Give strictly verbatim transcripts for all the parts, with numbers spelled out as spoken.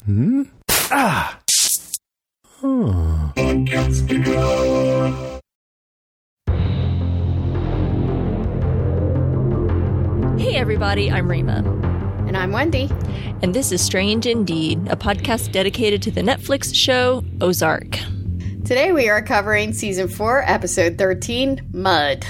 Hmm? Ah! Hmm. Hey everybody, I'm Rima. And I'm Wendy. And this is Strange Indeed, a podcast dedicated to the Netflix show Ozark. Today we are covering Season four, Episode thirteen, Mud.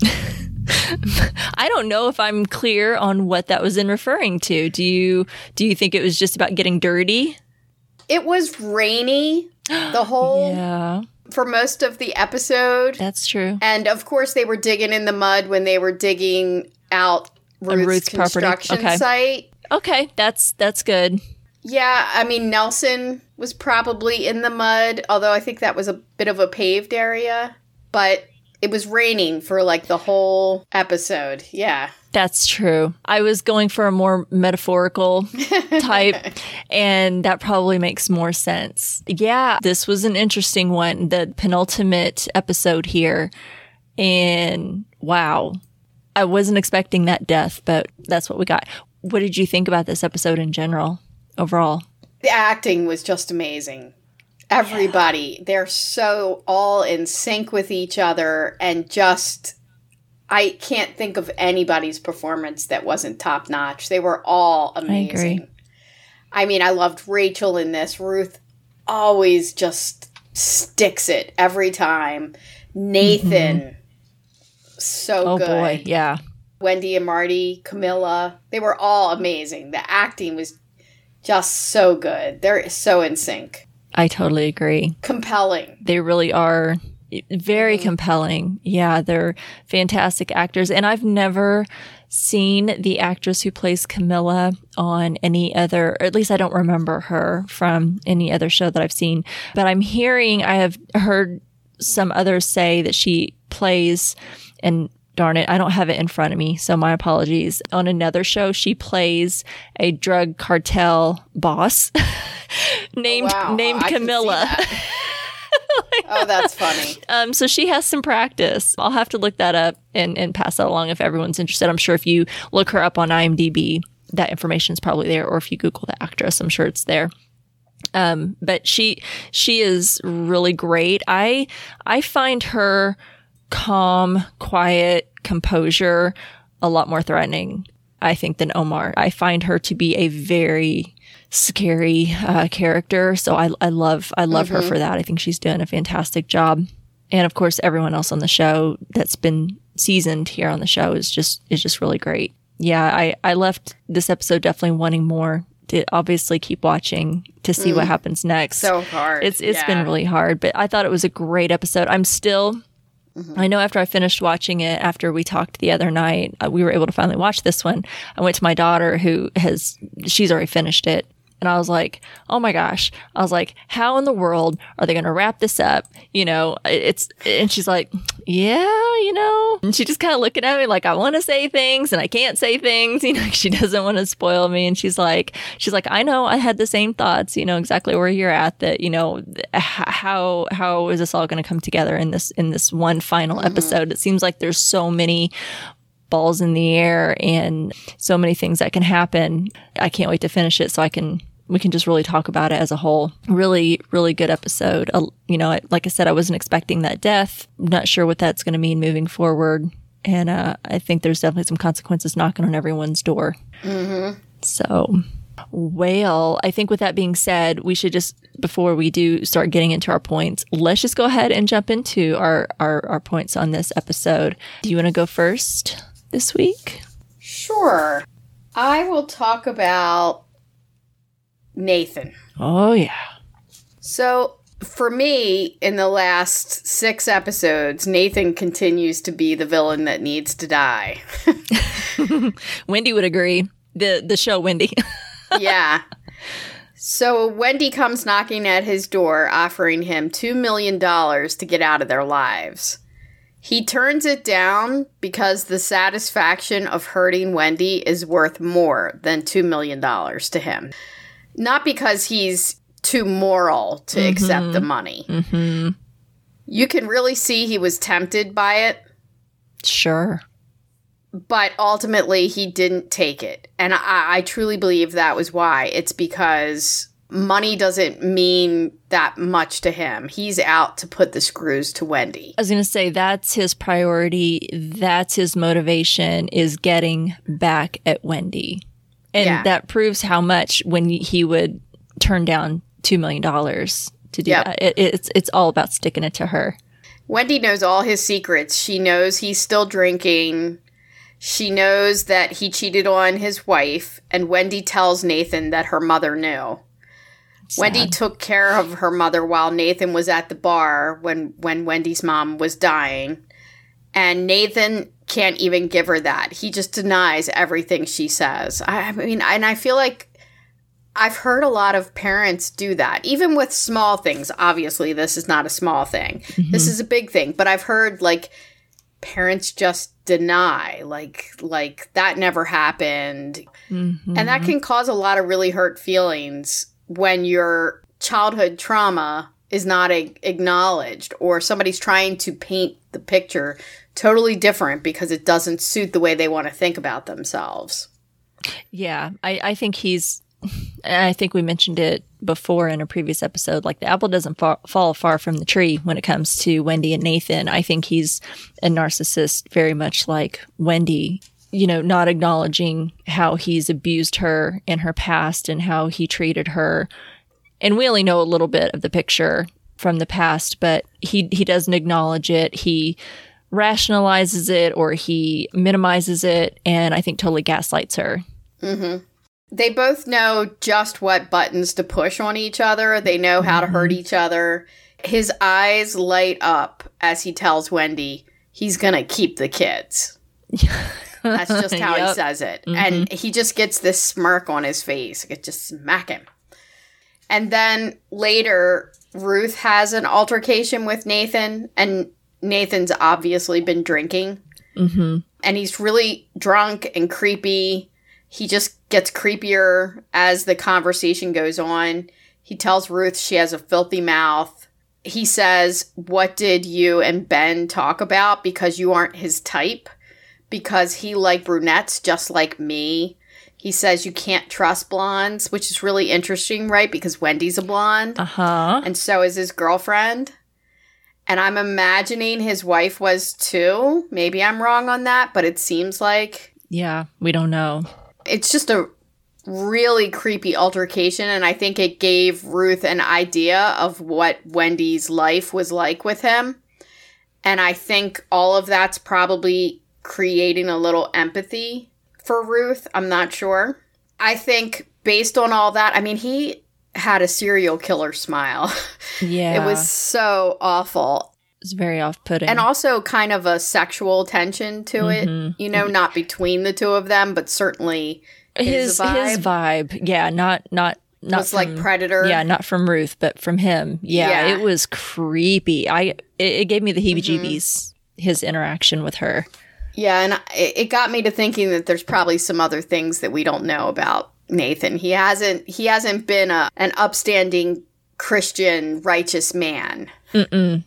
I don't know if I'm clear on what that was in referring to. Do you do you think it was just about getting dirty? It was rainy the whole yeah. for most of the episode. That's true. And of course they were digging in the mud when they were digging out Ruth's, Ruth's construction property. Okay. site. Okay, that's that's good. Yeah, I mean Nelson was probably in the mud, although I think that was a bit of a paved area, but it was raining for like the whole episode. Yeah. That's true. I was going for a more metaphorical type, and that probably makes more sense. Yeah, this was an interesting one, the penultimate episode here. And wow, I wasn't expecting that death, but that's what we got. What did you think about this episode in general, overall? The acting was just amazing. Everybody, yeah. They're so all in sync with each other, and just, I can't think of anybody's performance that wasn't top notch. They were all amazing. I agree. I mean, I loved Rachel in this. Ruth always just sticks it every time. Nathan, mm-hmm. so oh, good. Oh boy, yeah. Wendy and Marty, Camilla, they were all amazing. The acting was just so good. They're so in sync. I totally agree. Compelling. They really are very mm-hmm. compelling. Yeah, they're fantastic actors. And I've never seen the actress who plays Camilla on any other, or at least I don't remember her from any other show that I've seen. But I'm hearing, I have heard some others say that she plays, and darn it, I don't have it in front of me, so my apologies. On another show, she plays a drug cartel boss named oh, wow. named I Camilla. That. Oh, that's funny. Um, so she has some practice. I'll have to look that up and, and pass that along if everyone's interested. I'm sure if you look her up on IMDb, that information is probably there. Or if you Google the actress, I'm sure it's there. Um, but she she is really great. I I find her calm, quiet, composure a lot more threatening, I think, than Omar. I find her to be a very scary uh, character. So I, I love, I love mm-hmm. her for that. I think she's doing a fantastic job. And of course, everyone else on the show that's been seasoned here on the show is just, is just really great. Yeah. I, I left this episode definitely wanting more to obviously keep watching to see mm. what happens next. So hard. It's, it's yeah. been really hard, but I thought it was a great episode. I'm still, mm-hmm. I know after I finished watching it, after we talked the other night, uh, we were able to finally watch this one. I went to my daughter who has, she's already finished it. And I was like, oh my gosh. I was like, how in the world are they going to wrap this up? You know, it's, and she's like, yeah, you know, and she just kind of looking at me like, I want to say things and I can't say things, you know, she doesn't want to spoil me. And she's like, she's like, I know I had the same thoughts, you know, exactly where you're at, that, you know, how, how is this all going to come together in this, in this one final mm-hmm. episode? It seems like there's so many balls in the air and so many things that can happen. I can't wait to finish it so I can, we can just really talk about it as a whole. Really, really good episode. Uh, you know, like I said, I wasn't expecting that death. I'm not sure what that's going to mean moving forward. And uh, I think there's definitely some consequences knocking on everyone's door. Mm-hmm. So, well, I think with that being said, we should just, before we do start getting into our points, let's just go ahead and jump into our, our, our points on this episode. Do you want to go first this week? Sure. I will talk about Nathan. Oh, yeah. So, for me, in the last six episodes, Nathan continues to be the villain that needs to die. Wendy would agree. The the show Wendy. Yeah. So, Wendy comes knocking at his door, offering him two million dollars to get out of their lives. He turns it down because the satisfaction of hurting Wendy is worth more than two million dollars to him. Not because he's too moral to mm-hmm. accept the money. Mm-hmm. You can really see he was tempted by it. Sure. But ultimately, he didn't take it. And I, I truly believe that was why. It's because money doesn't mean that much to him. He's out to put the screws to Wendy. I was going to say that's his priority. That's his motivation, is getting back at Wendy. And yeah. that proves how much when he would turn down two million dollars to do yep. that. It, it's, it's all about sticking it to her. Wendy knows all his secrets. She knows he's still drinking. She knows that he cheated on his wife. And Wendy tells Nathan that her mother knew. Sad. Wendy took care of her mother while Nathan was at the bar when, when Wendy's mom was dying. And Nathan can't even give her that. He just denies everything she says. I, I mean, and I feel like I've heard a lot of parents do that, even with small things. Obviously, this is not a small thing. Mm-hmm. This is a big thing. But I've heard, like, parents just deny, like, like that never happened. Mm-hmm. And that can cause a lot of really hurt feelings when your childhood trauma is not a- acknowledged, or somebody's trying to paint the picture totally different because it doesn't suit the way they want to think about themselves. Yeah, I, I think he's... And I think we mentioned it before in a previous episode, like the apple doesn't fa- fall far from the tree when it comes to Wendy and Nathan. I think he's a narcissist, very much like Wendy, you know, not acknowledging how he's abused her in her past and how he treated her. And we only know a little bit of the picture from the past, but he, he doesn't acknowledge it. He rationalizes it, or he minimizes it, and I think totally gaslights her. Mm-hmm. They both know just what buttons to push on each other. They know how to hurt each other. His eyes light up as he tells Wendy he's going to keep the kids. That's just how yep. he says it. Mm-hmm. And he just gets this smirk on his face. It just smack him. And then later, Ruth has an altercation with Nathan. And Nathan's obviously been drinking. Mm-hmm. And he's really drunk and creepy. He just gets creepier as the conversation goes on. He tells Ruth she has a filthy mouth. He says, "What did you and Ben talk about? Because you aren't his type. Because he liked brunettes just like me." He says you can't trust blondes, which is really interesting, right? Because Wendy's a blonde. Uh-huh. And so is his girlfriend. And I'm imagining his wife was too. Maybe I'm wrong on that, but it seems like... Yeah, we don't know. It's just a really creepy altercation, and I think it gave Ruth an idea of what Wendy's life was like with him. And I think all of that's probably creating a little empathy for Ruth. I'm not sure. I think based on all that, I mean, he had a serial killer smile. Yeah. It was so awful. It was very off-putting. And also kind of a sexual tension to mm-hmm. it. You know, not between the two of them, but certainly his, his vibe. His vibe. Yeah, not... not Not was from, like Predator. Yeah, not from Ruth, but from him. Yeah, yeah. It was creepy. I it, it gave me the heebie-jeebies, mm-hmm. his interaction with her. Yeah, and it, it got me to thinking that there's probably some other things that we don't know about Nathan. He hasn't he hasn't been a an upstanding Christian righteous man. Mm-mm.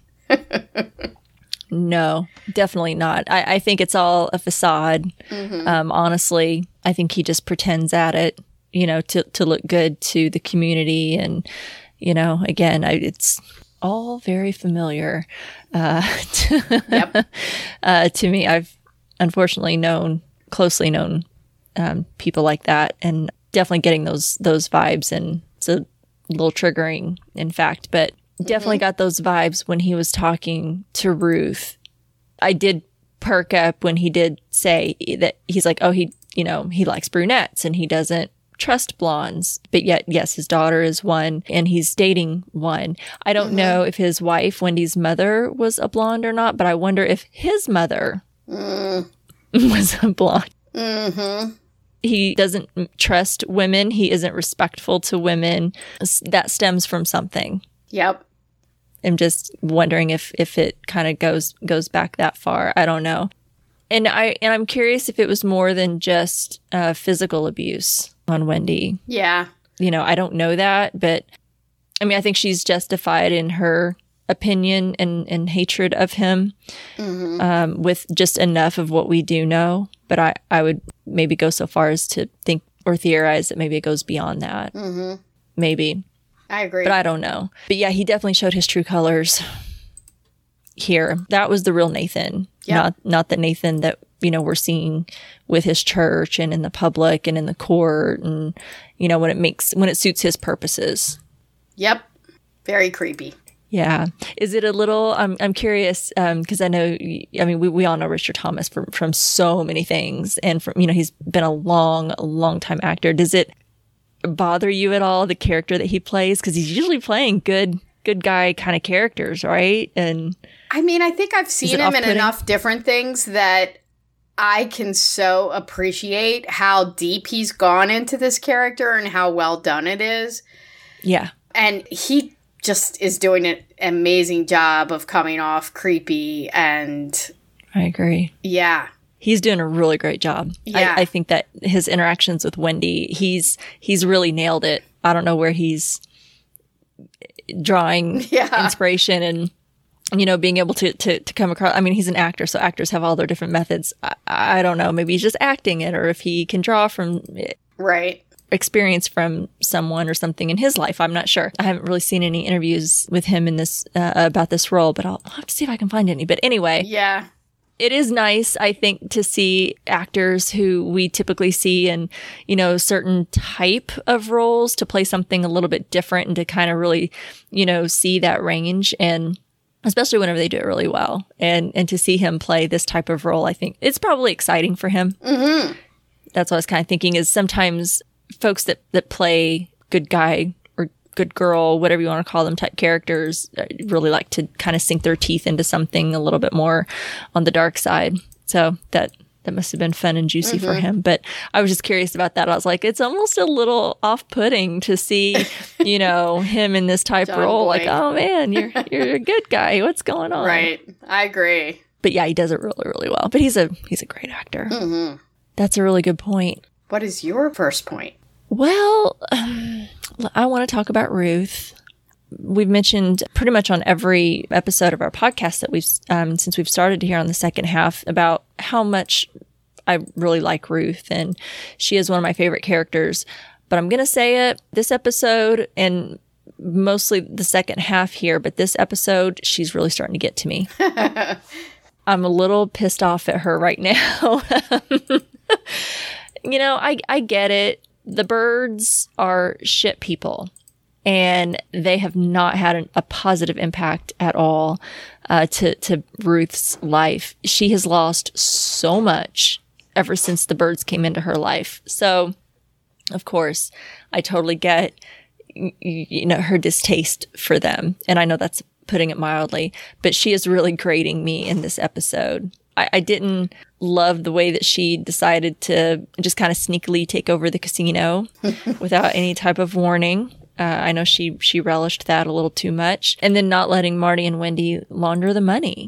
No, definitely not. I, I think it's all a facade. Mm-hmm. Um, honestly, I think he just pretends at it. You know, to, to look good to the community. And, you know, again, I, it's all very familiar uh, to, yep. uh, to me. I've unfortunately known, closely known um, people like that, and definitely getting those those vibes. And it's a little triggering, in fact, but definitely mm-hmm. got those vibes when he was talking to Ruth. I did perk up when he did say that he's like, oh, he, you know, he likes brunettes and he doesn't trust blondes, but yet, yes, his daughter is one and he's dating one. I don't mm-hmm. know if his wife, Wendy's mother, was a blonde or not, but I wonder if his mother mm. was a blonde. Mm-hmm. He doesn't trust women. He isn't respectful to women. That stems from something. Yep. I'm just wondering if, if it kind of goes goes back that far. I don't know. And I and I'm curious if it was more than just uh, physical abuse on Wendy. Yeah. You know, I don't know that, but I mean, I think she's justified in her opinion and, and hatred of him mm-hmm. um, with just enough of what we do know. But I, I would maybe go so far as to think or theorize that maybe it goes beyond that. Mm-hmm. Maybe. I agree. But I don't know. But yeah, he definitely showed his true colors here. That was the real Nathan. Yeah. Not not the Nathan that, you know, we're seeing with his church and in the public and in the court and, you know, when it makes when it suits his purposes. Yep. Very creepy. Yeah. Is it a little, I'm I'm curious, um, because I know, I mean, we, we all know Richard Thomas from, from so many things. And from, you know, he's been a long, long time actor. Does it bother you at all, the character that he plays? Because he's usually playing good, good guy kind of characters, right? And I mean, I think I've seen him in enough different things that I can so appreciate how deep he's gone into this character and how well done it is. Yeah. And he just is doing an amazing job of coming off creepy and... I agree. Yeah. He's doing a really great job. Yeah. I, I think that his interactions with Wendy, he's he's really nailed it. I don't know where he's drawing yeah. inspiration and, you know, being able to, to, to come across. I mean, he's an actor, so actors have all their different methods. I, I don't know. Maybe he's just acting it, or if he can draw from it. Right. Experience from someone or something in his life. I'm not sure. I haven't really seen any interviews with him in this uh, about this role, but I'll, I'll have to see if I can find any. But anyway, yeah, it is nice, I think, to see actors who we typically see in, you know, certain type of roles to play something a little bit different and to kind of really, you know, see that range, and especially whenever they do it really well, and and to see him play this type of role, I think it's probably exciting for him. Mm-hmm. That's what I was kind of thinking, is sometimes folks that, that play good guy or good girl, whatever you want to call them, type characters, really like to kind of sink their teeth into something a little bit more on the dark side. So that that must have been fun and juicy mm-hmm. for him. But I was just curious about that. I was like, it's almost a little off-putting to see, you know, him in this type John role. Boyd. Like, oh man, you're you're a good guy. What's going on? Right. I agree. But yeah, he does it really, really well. But he's a he's a great actor. Mm-hmm. That's a really good point. What is your first point? Well, um, I want to talk about Ruth. We've mentioned pretty much on every episode of our podcast that we've, um, since we've started here on the second half, about how much I really like Ruth, and she is one of my favorite characters. But I'm going to say it this episode, and mostly the second half here, but this episode, she's really starting to get to me. I'm a little pissed off at her right now. You know, I, I get it. The Byrdes are shit people, and they have not had an, a positive impact at all uh, to, to Ruth's life. She has lost so much ever since the Byrdes came into her life. So, of course, I totally get, you, you know, her distaste for them. And I know that's putting it mildly, but she is really grating me in this episode. I, I didn't love the way that she decided to just kind of sneakily take over the casino without any type of warning. Uh, I know she, she relished that a little too much. And then not letting Marty and Wendy launder the money.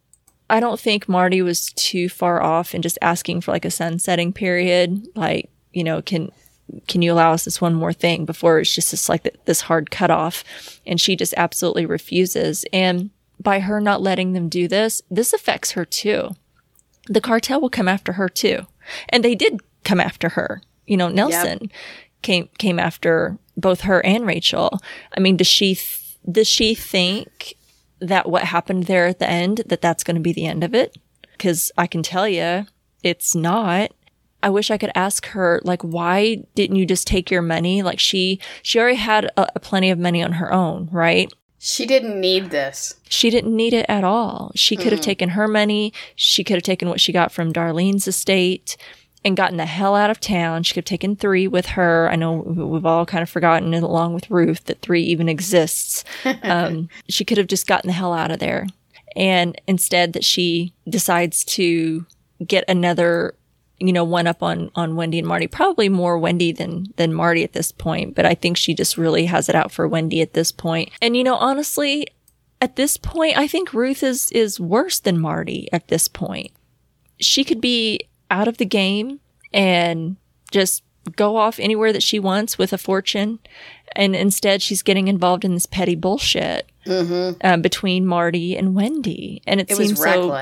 I don't think Marty was too far off in just asking for like a sunsetting period. Like, you know, can, can you allow us this one more thing before it's just this like this hard cutoff? And she just absolutely refuses. And by her not letting them do this, this affects her too. The cartel will come after her too. And they did come after her. You know, Nelson yep. came came after both her and Rachel. I mean, does she th- does she think that what happened there at the end, that that's going to be the end of it? Because I can tell you, it's not. I wish I could ask her, like, why didn't you just take your money? Like, she she already had a, a plenty of money on her own, right? She didn't need this. She didn't need it at all. She could have mm. taken her money. She could have taken what she got from Darlene's estate and gotten the hell out of town. She could have taken three with her. I know we've all kind of forgotten, along with Ruth, that three even exists. Um, she could have just gotten the hell out of there. And instead that she decides to get another, you know, one up on, on Wendy and Marty, probably more Wendy than, than Marty at this point. But I think she just really has it out for Wendy at this point. And, you know, honestly, at this point, I think Ruth is, is worse than Marty at this point. She could be out of the game and just go off anywhere that she wants with a fortune. And instead she's getting involved in this petty bullshit mm-hmm. um, between Marty and Wendy. And it, it seems was reckless. so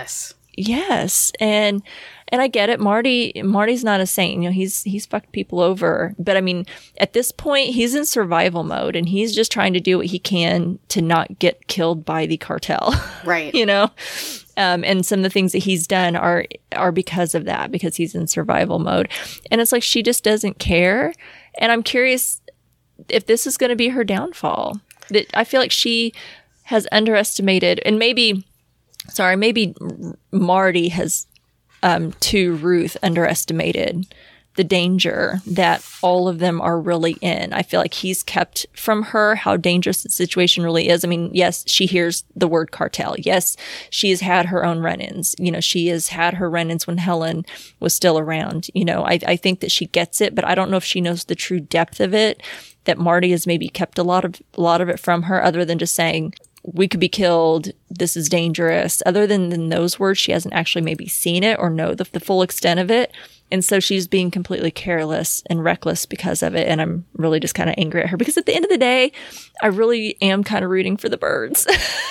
Yes. And, and I get it. Marty, Marty's not a saint. You know, he's, he's fucked people over. But I mean, at this point, he's in survival mode and he's just trying to do what he can to not get killed by the cartel. Right. You know? Um, and some of the things that he's done are, are because of that, because he's in survival mode. And it's like, she just doesn't care. And I'm curious if this is going to be her downfall. That I feel like she has underestimated, and maybe, sorry, maybe Marty has, um, to Ruth underestimated the danger that all of them are really in. I feel like he's kept from her how dangerous the situation really is. I mean, yes, she hears the word cartel. Yes, she has had her own run-ins. You know, she has had her run-ins when Helen was still around. You know, I, I think that she gets it, but I don't know if she knows the true depth of it, that Marty has maybe kept a lot of, a lot of it from her, other than just saying, we could be killed, this is dangerous. Other than, than those words, she hasn't actually maybe seen it or know the, the full extent of it. And so she's being completely careless and reckless because of it. And I'm really just kind of angry at her because at the end of the day, I really am kind of rooting for the birds.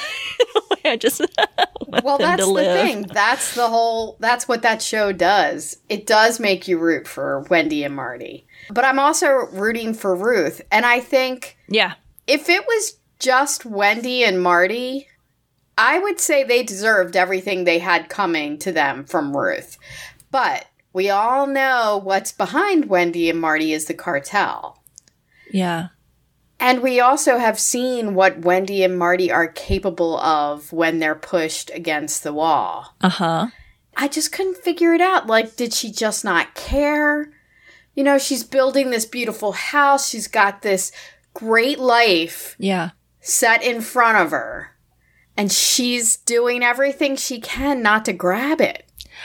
I just want well, them that's to the live. thing. That's the whole, that's what that show does. It does make you root for Wendy and Marty. But I'm also rooting for Ruth. And I think Yeah. if it was just Wendy and Marty, I would say they deserved everything they had coming to them from Ruth. But we all know what's behind Wendy and Marty is the cartel. Yeah. And we also have seen what Wendy and Marty are capable of when they're pushed against the wall. Uh-huh. I just couldn't figure it out. Like, did she just not care? You know, she's building this beautiful house. She's got this great life Yeah. set in front of her. And she's doing everything she can not to grab it.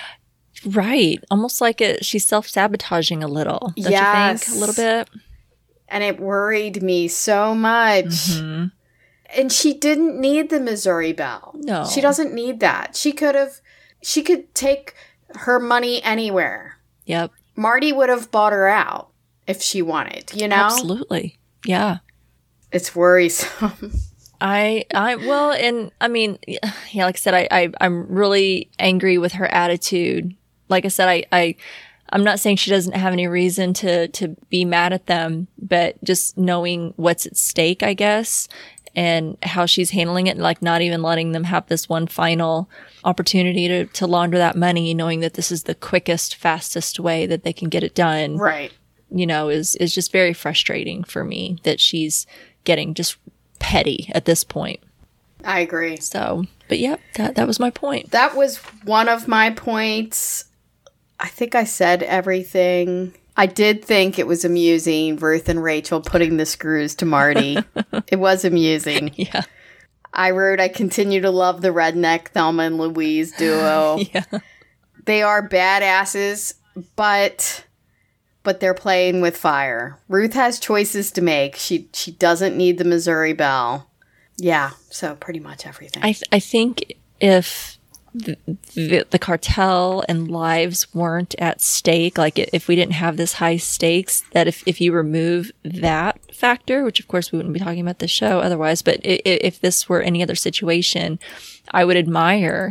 Right. Almost like it, she's self-sabotaging a little. Don't Yes. you think? A little bit? And it worried me so much. Mm-hmm. And she didn't need the Missouri Belle. No. She doesn't need that. She could have, she could take her money anywhere. Yep. Marty would have bought her out if she wanted, you know? Absolutely. Yeah. It's worrisome. I, I, well, and I mean, yeah, like I said, I, I, I'm really angry with her attitude. Like I said, I, I, I'm not saying she doesn't have any reason to, to be mad at them, but just knowing what's at stake, I guess, and how she's handling it, like not even letting them have this one final opportunity to, to launder that money, knowing that this is the quickest, fastest way that they can get it done. Right. You know, is, is just very frustrating for me that she's getting just petty at this point. I agree. So, but yep, that, that was my point. That was one of my points. I think I said everything. I did think it was amusing, Ruth and Rachel putting the screws to Marty. It was amusing. Yeah. I wrote, I continue to love the redneck Thelma and Louise duo. Yeah. They are badasses, but but they're playing with fire. Ruth has choices to make. She she doesn't need the Missouri Belle. Yeah, so pretty much everything. I th- I think if the, the, the cartel and lives weren't at stake, like if we didn't have this high stakes, that if, if you remove that factor, which of course we wouldn't be talking about the show otherwise, but if, if this were any other situation, I would admire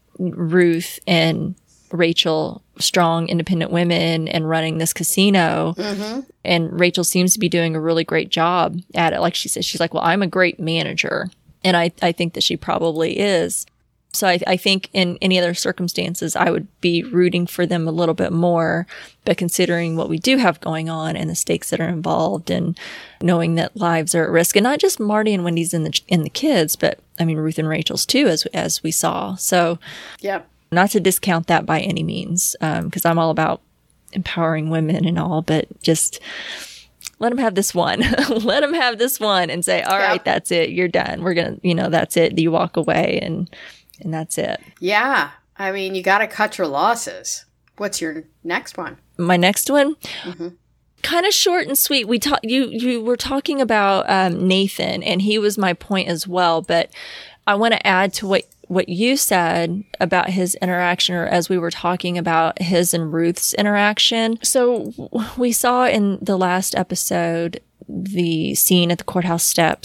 Ruth and Rachel, strong, independent women, and running this casino. Mm-hmm. And Rachel seems to be doing a really great job at it. Like she says, she's like, well, I'm a great manager. And I, I think that she probably is. So I, I think in any other circumstances, I would be rooting for them a little bit more. But considering what we do have going on and the stakes that are involved, and knowing that lives are at risk, and not just Marty and Wendy's and the and the kids, but I mean Ruth and Rachel's too, as as we saw. So, yep. Not to discount that by any means, because um, I'm all about empowering women and all, but just let them have this one. Let them have this one and say, all yep. right, that's it. You're done. We're going to, you know, that's it. You walk away and and that's it. Yeah. I mean, you got to cut your losses. What's your next one? My next one? Mm-hmm. Kind of short and sweet. We talk, you, you were talking about um, Nathan, and he was my point as well, but I want to add to what what you said about his interaction, or as we were talking about his and Ruth's interaction. So we saw in the last episode the scene at the courthouse steps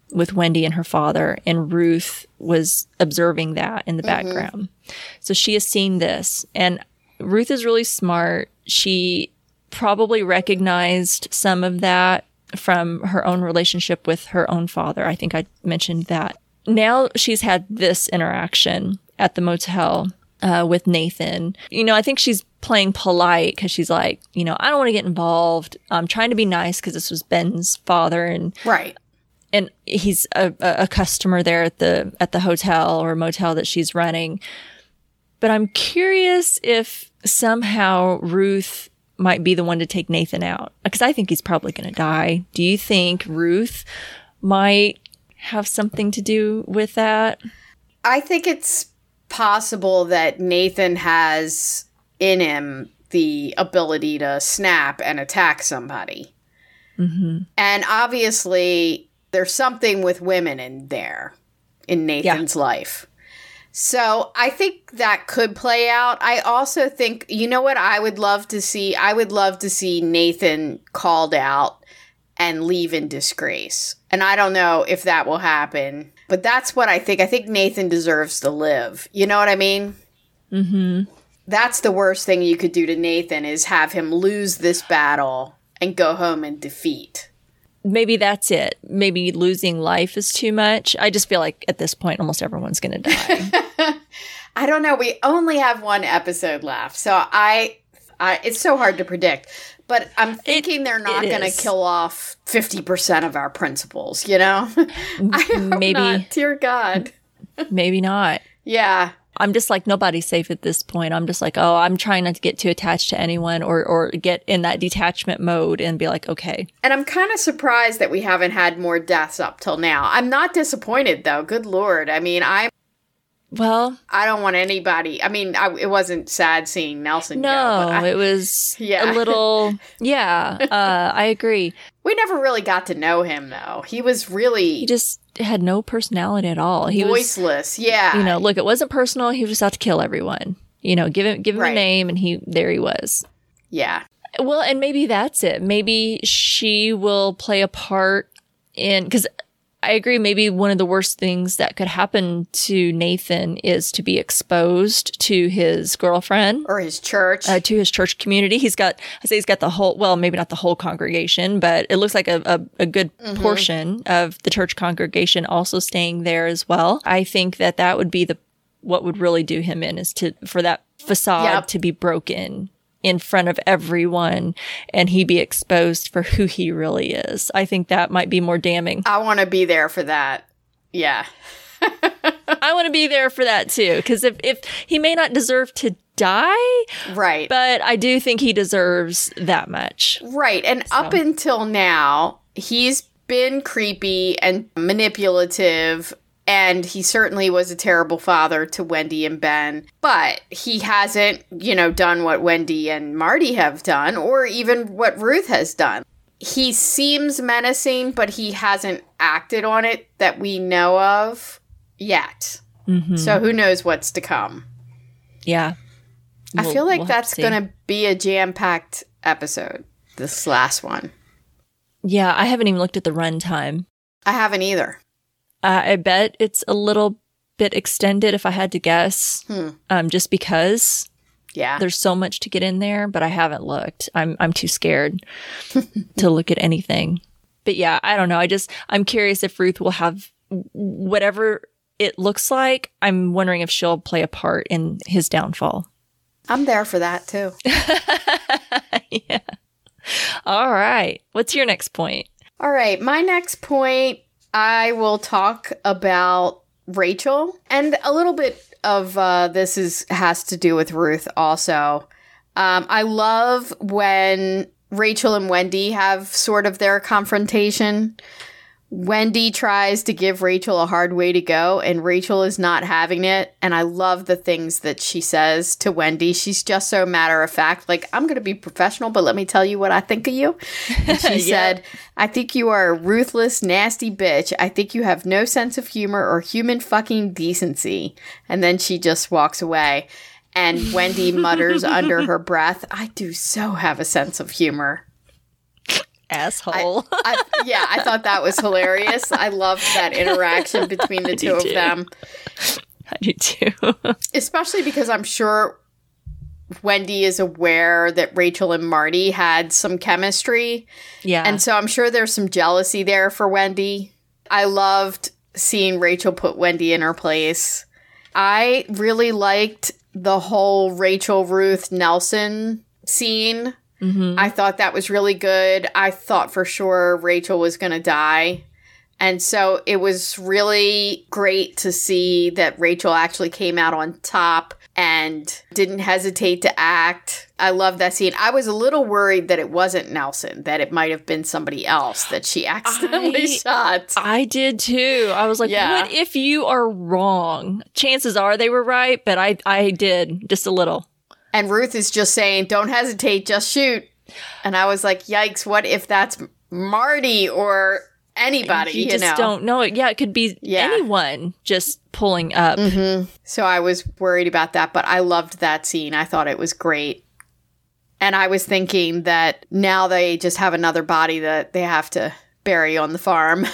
with Wendy and her father, and Ruth was observing that in the mm-hmm. background. So she has seen this, and Ruth is really smart. She probably recognized some of that from her own relationship with her own father. I think I mentioned that. Now she's had this interaction at the motel uh, with Nathan. You know, I think she's playing polite because she's like, you know, I don't want to get involved. I'm trying to be nice because this was Ben's father, and right, and he's a, a customer there at the at the hotel or motel that she's running. But I'm curious if somehow Ruth might be the one to take Nathan out, because I think he's probably going to die. Do you think Ruth might have something to do with that? I think it's possible that Nathan has in him the ability to snap and attack somebody. Mm-hmm. And obviously there's something with women in there in Nathan's yeah. life. So I think that could play out. I also think, you know what I would love to see? I would love to see Nathan called out and leave in disgrace. And I don't know if that will happen, but that's what I think. I think Nathan deserves to live. You know what I mean? Mm-hmm. That's the worst thing you could do to Nathan, is have him lose this battle and go home in defeat. Maybe that's it. Maybe losing life is too much. I just feel like at this point, almost everyone's going to die. I don't know. We only have one episode left. So I, I it's so hard to predict. But I'm thinking it, they're not going to kill off fifty percent of our principals, you know? I hope maybe not. Dear God. Maybe not. Yeah. I'm just like, nobody's safe at this point. I'm just like, oh, I'm trying not to get too attached to anyone, or, or get in that detachment mode and be like, okay. And I'm kind of surprised that we haven't had more deaths up till now. I'm not disappointed, though. Good Lord. I mean, I Well, I don't want anybody. I mean, I, it wasn't sad seeing Nelson no, go. No, it was yeah. a little, yeah, uh, I agree. We never really got to know him, though. He was really... He just had no personality at all. He voiceless, was, yeah. You know, look, it wasn't personal. He was just out to kill everyone. You know, give him, give him right. a name, and he there he was. Yeah. Well, and maybe that's it. Maybe she will play a part in... Because I agree, maybe one of the worst things that could happen to Nathan is to be exposed to his girlfriend. Or his church. Uh, to his church community. He's got, I say he's got the whole, well, maybe not the whole congregation, but it looks like a, a, a good mm-hmm. portion of the church congregation also staying there as well. I think that that would be the, what would really do him in, is to, for that facade yep. to be broken in front of everyone, and he be exposed for who he really is. I think that might be more damning. I want to be there for that. Yeah. I want to be there for that too, because if, if he may not deserve to die, right, but I do think he deserves that much. Right. And so. Up until now, he's been creepy and manipulative, and he certainly was a terrible father to Wendy and Ben, but he hasn't, you know, done what Wendy and Marty have done, or even what Ruth has done. He seems menacing, but he hasn't acted on it that we know of yet. Mm-hmm. So who knows what's to come. Yeah. We'll, I feel like we'll that's going to be a jam-packed episode, this last one. Yeah, I haven't even looked at the runtime. I haven't either. Uh, I bet it's a little bit extended, if I had to guess, hmm. um, just because yeah. there's so much to get in there, but I haven't looked. I'm I'm too scared to look at anything. But yeah, I don't know. I just, I'm curious if Ruth will have whatever it looks like. I'm wondering if she'll play a part in his downfall. I'm there for that too. Yeah. All right. What's your next point? All right. My next point, I will talk about Rachel, and a little bit of uh, this is has to do with Ruth also. Um, I love when Rachel and Wendy have sort of their confrontation. Wendy tries to give Rachel a hard way to go, and Rachel is not having it. And I love the things that she says to Wendy. She's just so matter of fact, like, I'm going to be professional, but let me tell you what I think of you. And she yeah. said, I think you are a ruthless, nasty bitch. I think you have no sense of humor or human fucking decency. And then she just walks away. And Wendy mutters under her breath, I do so have a sense of humor. Asshole. I, I, yeah, I thought that was hilarious. I loved that interaction between the I two do of too. them. I do too. Especially because I'm sure Wendy is aware that Rachel and Marty had some chemistry. Yeah. And so I'm sure there's some jealousy there for Wendy. I loved seeing Rachel put Wendy in her place. I really liked the whole Rachel, Ruth, Nelson scene. Mm-hmm. I thought that was really good. I thought for sure Rachel was going to die. And so it was really great to see that Rachel actually came out on top and didn't hesitate to act. I love that scene. I was a little worried that it wasn't Nelson, that it might have been somebody else that she accidentally I, shot. I did too. I was like, Yeah. what if you are wrong? Chances are they were right, but I, I did just a little. And Ruth is just saying, don't hesitate, just shoot. And I was like, yikes, what if that's Marty or anybody, You you, just know? don't know it. Yeah, it could be Yeah. anyone just pulling up. Mm-hmm. So I was worried about that, but I loved that scene. I thought it was great. And I was thinking that now they just have another body that they have to bury on the farm.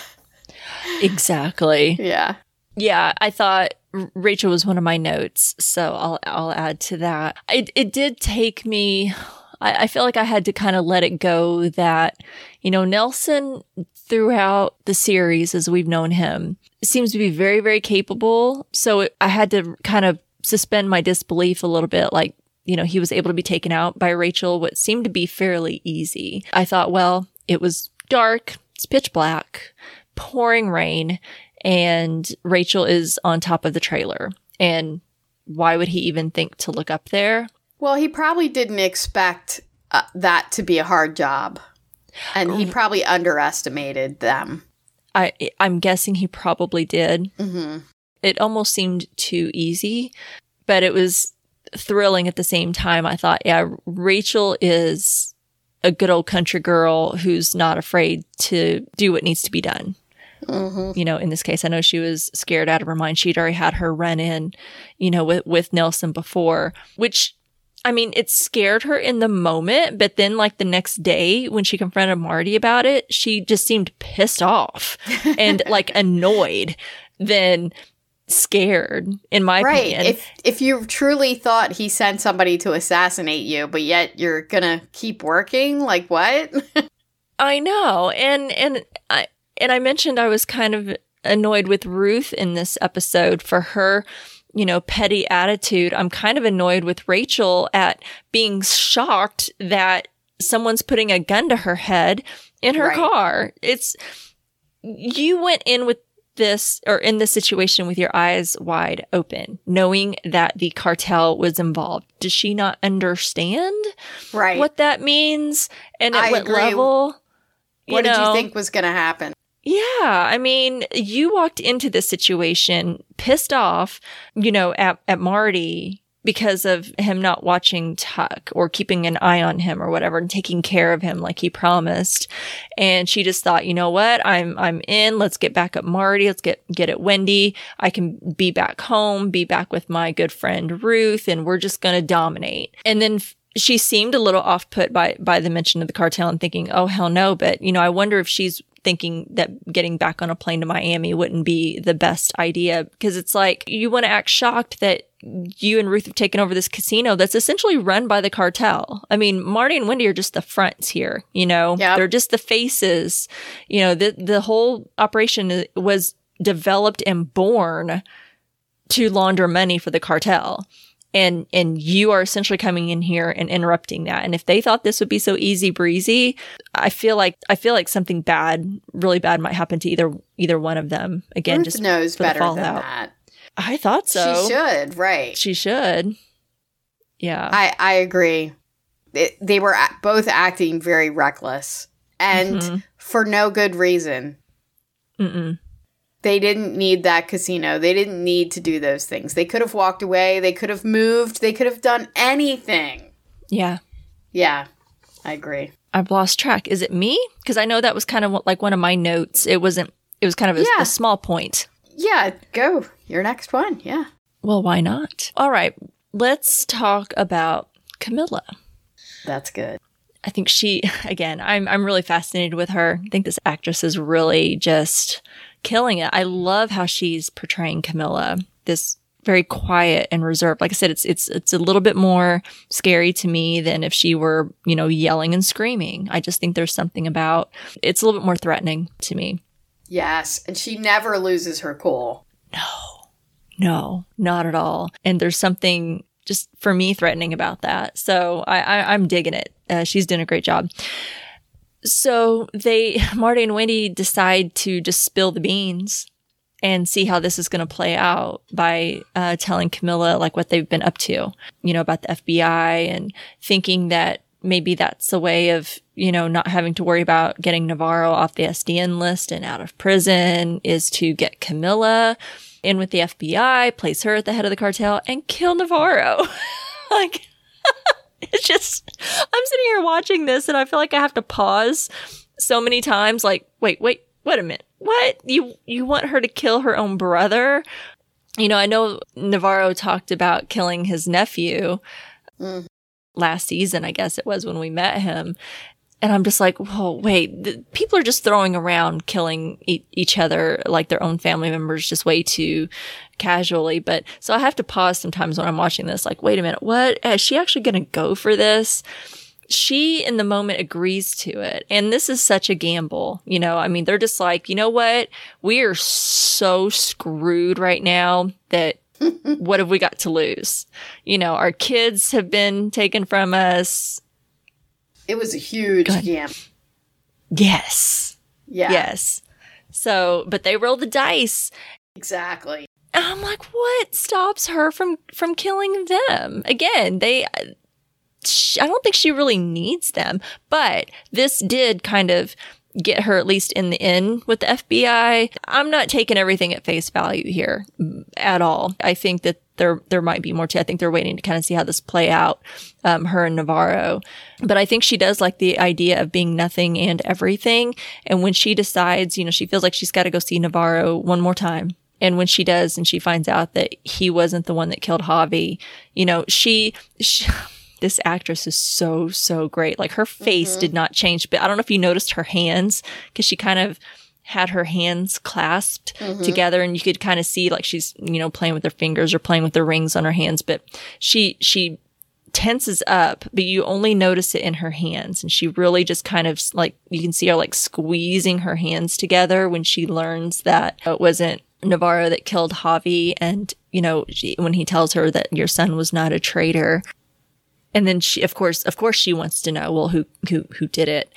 Exactly. Yeah. Yeah, I thought Rachel was one of my notes, so I'll I'll add to that. It it did take me. I, I feel like I had to kind of let it go that, you know, Nelson throughout the series as we've known him seems to be very, very capable. So it, I had to kind of suspend my disbelief a little bit. Like, you know, he was able to be taken out by Rachel, what seemed to be fairly easy. I thought, well, it was dark, it's pitch black, pouring rain, and Rachel is on top of the trailer. And why would he even think to look up there? Well, he probably didn't expect uh, that to be a hard job. And he probably underestimated them. I, I'm guessing he probably did. Mm-hmm. It almost seemed too easy, but it was thrilling at the same time. I thought, yeah, Rachel is a good old country girl who's not afraid to do what needs to be done. Mm-hmm. You know, in this case, I know she was scared out of her mind. She'd already had her run in, you know, with, with Nelson before, which, I mean, it scared her in the moment, but then like the next day when she confronted Marty about it, she just seemed pissed off and like annoyed than scared, in my right. opinion. If if you truly thought he sent somebody to assassinate you, but yet you're gonna keep working, like what? I know. And and I and I mentioned I was kind of annoyed with Ruth in this episode for her, you know, petty attitude. I'm kind of annoyed with Rachel at being shocked that someone's putting a gun to her head in her Right. car. It's, you went in with this, or in this situation with your eyes wide open, knowing that the cartel was involved. Does she not understand Right. what that means? And at I what agree. level? what did know? you think was gonna happen? Yeah, I mean, you walked into this situation pissed off, you know, at, at Marty because of him not watching Tuck or keeping an eye on him or whatever and taking care of him like he promised. And she just thought, you know what, I'm I'm in. Let's get back at Marty. Let's get get at Wendy. I can be back home, be back with my good friend Ruth, and we're just going to dominate. And then f- she seemed a little off put by by the mention of the cartel and thinking, oh, hell no. But, you know, I wonder if she's thinking that getting back on a plane to Miami wouldn't be the best idea, because it's like you want to act shocked that you and Ruth have taken over this casino that's essentially run by the cartel. I mean, Marty and Wendy are just the fronts here, you know, Yep. they're just the faces. You know, the, the whole operation was developed and born to launder money for the cartel. And, and you are essentially coming in here and interrupting that. And if they thought this would be so easy breezy, I feel like, I feel like something bad, really bad might happen to either, either one of them. Again, Ruth just knows for the better than fallout. that. I thought so. She should, right? She should. Yeah. I I agree. It, they were a- both acting very reckless and Mhm. for no good reason. Mm-mm. They didn't need that casino. They didn't need to do those things. They could have walked away. They could have moved. They could have done anything. Yeah. Yeah, I agree. I've lost track. Is it me? Because I know that was kind of what- like one of my notes. It wasn't, it was kind of a, Yeah. a small point. Yeah, go. Your next one. Yeah. Well, why not? All right. Let's talk about Camilla. That's good. I think she, again, I'm I'm really fascinated with her. I think this actress is really just killing it. I love how she's portraying Camilla, this very quiet and reserved. Like I said, it's it's it's a little bit more scary to me than if she were, you know, yelling and screaming. I just think there's something about, it's a little bit more threatening to me. Yes, and she never loses her cool. No, no, not at all. And there's something just for me threatening about that. So I, I, I'm digging it. Uh, she's doing a great job. So they, Marty and Wendy decide to just spill the beans and see how this is going to play out by uh, telling Camilla like what they've been up to, you know, about the F B I, and thinking that maybe that's a way of, you know, not having to worry about getting Navarro off the S D N list and out of prison is to get Camilla in with the F B I, place her at the head of the cartel, and kill Navarro. Like, it's just, I'm sitting here watching this and I feel like I have to pause so many times. Like, wait, wait, wait a minute. What? You, you want her to kill her own brother? You know, I know Navarro talked about killing his nephew mm. last season, I guess it was, when we met him. And I'm just like, whoa, wait, the, people are just throwing around killing e- each other, like their own family members, just way too casually. But so I have to pause sometimes when I'm watching this, like, wait a minute, what? Is she actually going to go for this? She, in the moment, agrees to it. And this is such a gamble. You know, I mean, they're just like, you know what? We are so screwed right now that what have we got to lose? You know, our kids have been taken from us. It was a huge gamble. Yes. Yeah. Yes. So, but they roll the dice. Exactly. And I'm like, what stops her from, from killing them? Again, they, I don't think she really needs them, but this did kind of get her at least in the in with the F B I. I'm not taking everything at face value here at all. I think that there there might be more to. I think they're waiting to kind of see how this play out, um, her and Navarro. But I think she does like the idea of being nothing and everything. And when she decides, you know, she feels like she's got to go see Navarro one more time. And when she does, and she finds out that he wasn't the one that killed Javi, you know, she, she this actress is so, so great. Like, her face mm-hmm. did not change, but I don't know if you noticed her hands, because she kind of had her hands clasped mm-hmm. together, and you could kind of see like she's, you know, playing with her fingers or playing with the rings on her hands, but she, she tenses up, but you only notice it in her hands. And she really just kind of like, you can see her like squeezing her hands together when she learns that it wasn't Navarro that killed Javi. And, you know, she, when he tells her that your son was not a traitor. And then she, of course, of course she wants to know, well, who, who, who did it?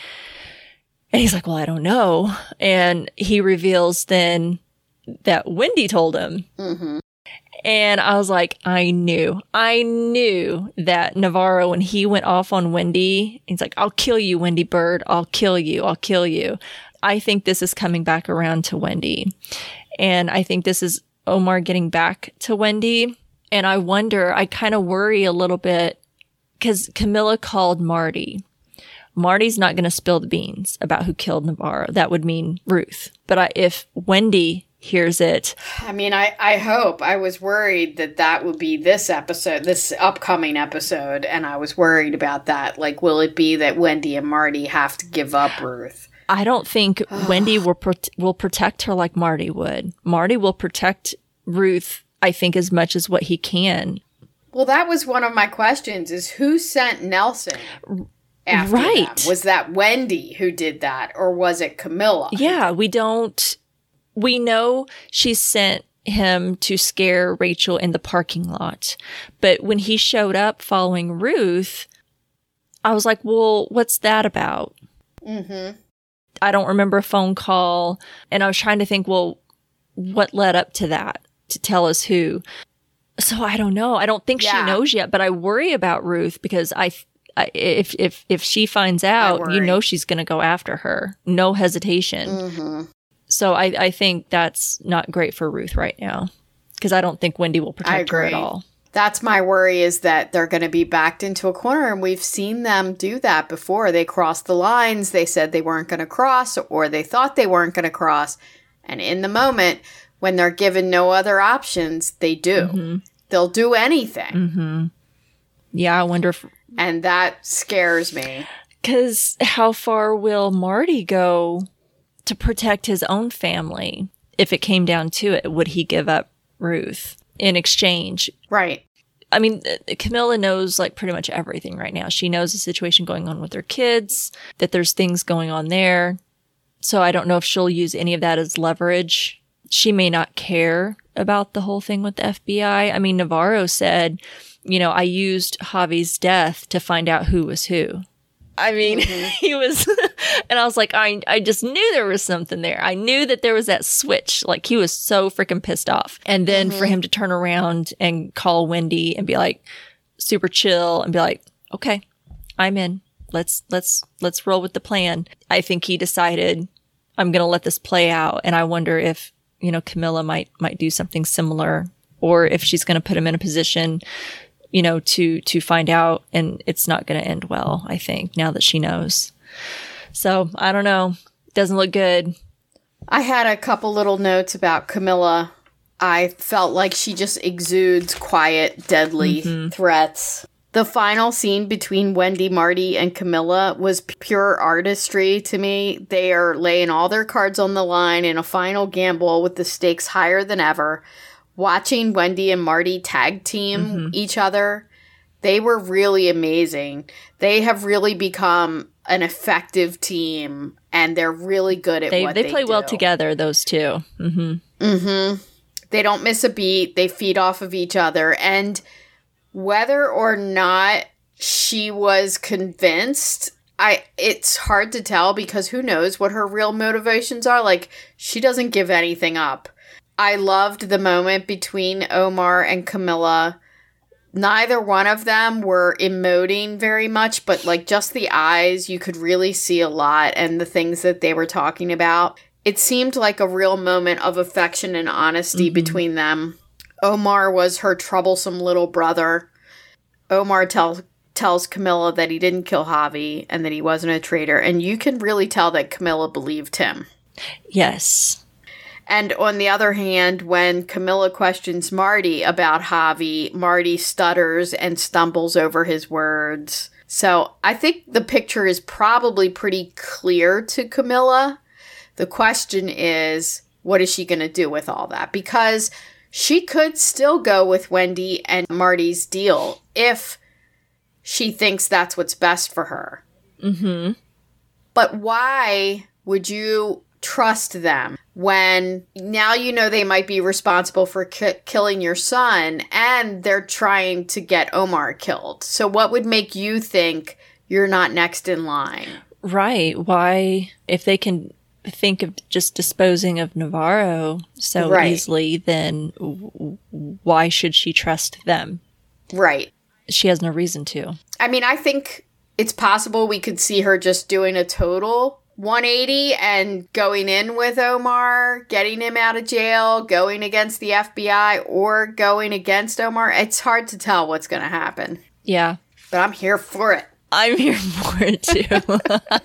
And he's like, well, I don't know. And he reveals then that Wendy told him. Mm-hmm. And I was like, I knew, I knew that Navarro, when he went off on Wendy, he's like, I'll kill you, Wendy Bird. I'll kill you. I'll kill you. I think this is coming back around to Wendy. And I think this is Omar getting back to Wendy. And I wonder, I kind of worry a little bit, because Camilla called Marty. Marty's not going to spill the beans about who killed Navarro. That would mean Ruth. But I, if Wendy hears it. I mean, I, I hope. I was worried that that would be this episode, this upcoming episode. And I was worried about that. Like, will it be that Wendy and Marty have to give up Ruth? I don't think Wendy will pro- will protect her like Marty would. Marty will protect Ruth, I think, as much as what he can. Well, that was one of my questions, is who sent Nelson after right. them? Was that Wendy who did that, or was it Camilla? Yeah, we don't... We know she sent him to scare Rachel in the parking lot. But when he showed up following Ruth, I was like, well, what's that about? Mm-hmm. I don't remember a phone call. And I was trying to think, well, what led up to that to tell us who? So I don't know. I don't think yeah. she knows yet, but I worry about Ruth, because I, I if if if she finds out, you know she's going to go after her. No hesitation. Mm-hmm. So I, I think that's not great for Ruth right now, because I don't think Wendy will protect her at all. That's my worry, is that they're going to be backed into a corner, and we've seen them do that before. They crossed the lines. They said they weren't going to cross, or they thought they weren't going to cross. And in the moment, when they're given no other options, they do. Mm-hmm. They'll do anything. Mm-hmm. Yeah, I wonder if... And that scares me. Because how far will Marty go to protect his own family? If it came down to it, would he give up Ruth in exchange? Right. I mean, Camilla knows like pretty much everything right now. She knows the situation going on with her kids, that there's things going on there. So I don't know if she'll use any of that as leverage. She may not care about the whole thing with the F B I. I mean, Navarro said, you know, I used Javi's death to find out who was who. I mean, mm-hmm. he was, and I was like, I I just knew there was something there. I knew that there was that switch. Like, he was so freaking pissed off. And then mm-hmm. for him to turn around and call Wendy and be like, super chill and be like, okay, I'm in. Let's, let's, let's roll with the plan. I think he decided, I'm going to let this play out. And I wonder if, you know, Camilla might, might do something similar, or if she's going to put him in a position, you know, to, to find out, and it's not going to end well, I think, now that she knows. So, I don't know. Doesn't look good. I had a couple little notes about Camilla. I felt like she just exudes quiet, deadly mm-hmm. threats. The final scene between Wendy, Marty, and Camilla was pure artistry to me. They are laying all their cards on the line in a final gamble with the stakes higher than ever. Watching Wendy and Marty tag team mm-hmm. each other, they were really amazing. They have really become an effective team, and they're really good at they, what they, they play do. well together, those two. Mm-hmm. Mm-hmm. They don't miss a beat. They feed off of each other. And whether or not she was convinced, I it's hard to tell, because who knows what her real motivations are. Like, she doesn't give anything up. I loved the moment between Omar and Camilla. Neither one of them were emoting very much, but like just the eyes, you could really see a lot, and the things that they were talking about. It seemed like a real moment of affection and honesty mm-hmm. between them. Omar was her troublesome little brother. Omar tells tells Camilla that he didn't kill Javi and that he wasn't a traitor, and you can really tell that Camilla believed him. Yes. And on the other hand, when Camilla questions Marty about Javi, Marty stutters and stumbles over his words. So I think the picture is probably pretty clear to Camilla. The question is, what is she going to do with all that? Because she could still go with Wendy and Marty's deal if she thinks that's what's best for her. Mm-hmm. But why would you trust them when now you know they might be responsible for ki- killing your son, and they're trying to get Omar killed? So what would make you think you're not next in line? Right. Why, if they can think of just disposing of Navarro so right. easily, then w- why should she trust them? Right. She has no reason to. I mean, I think it's possible we could see her just doing a total one eighty and going in with Omar, getting him out of jail, going against the F B I, or going against Omar. It's hard to tell what's going to happen. Yeah. But I'm here for it. I'm here for it too.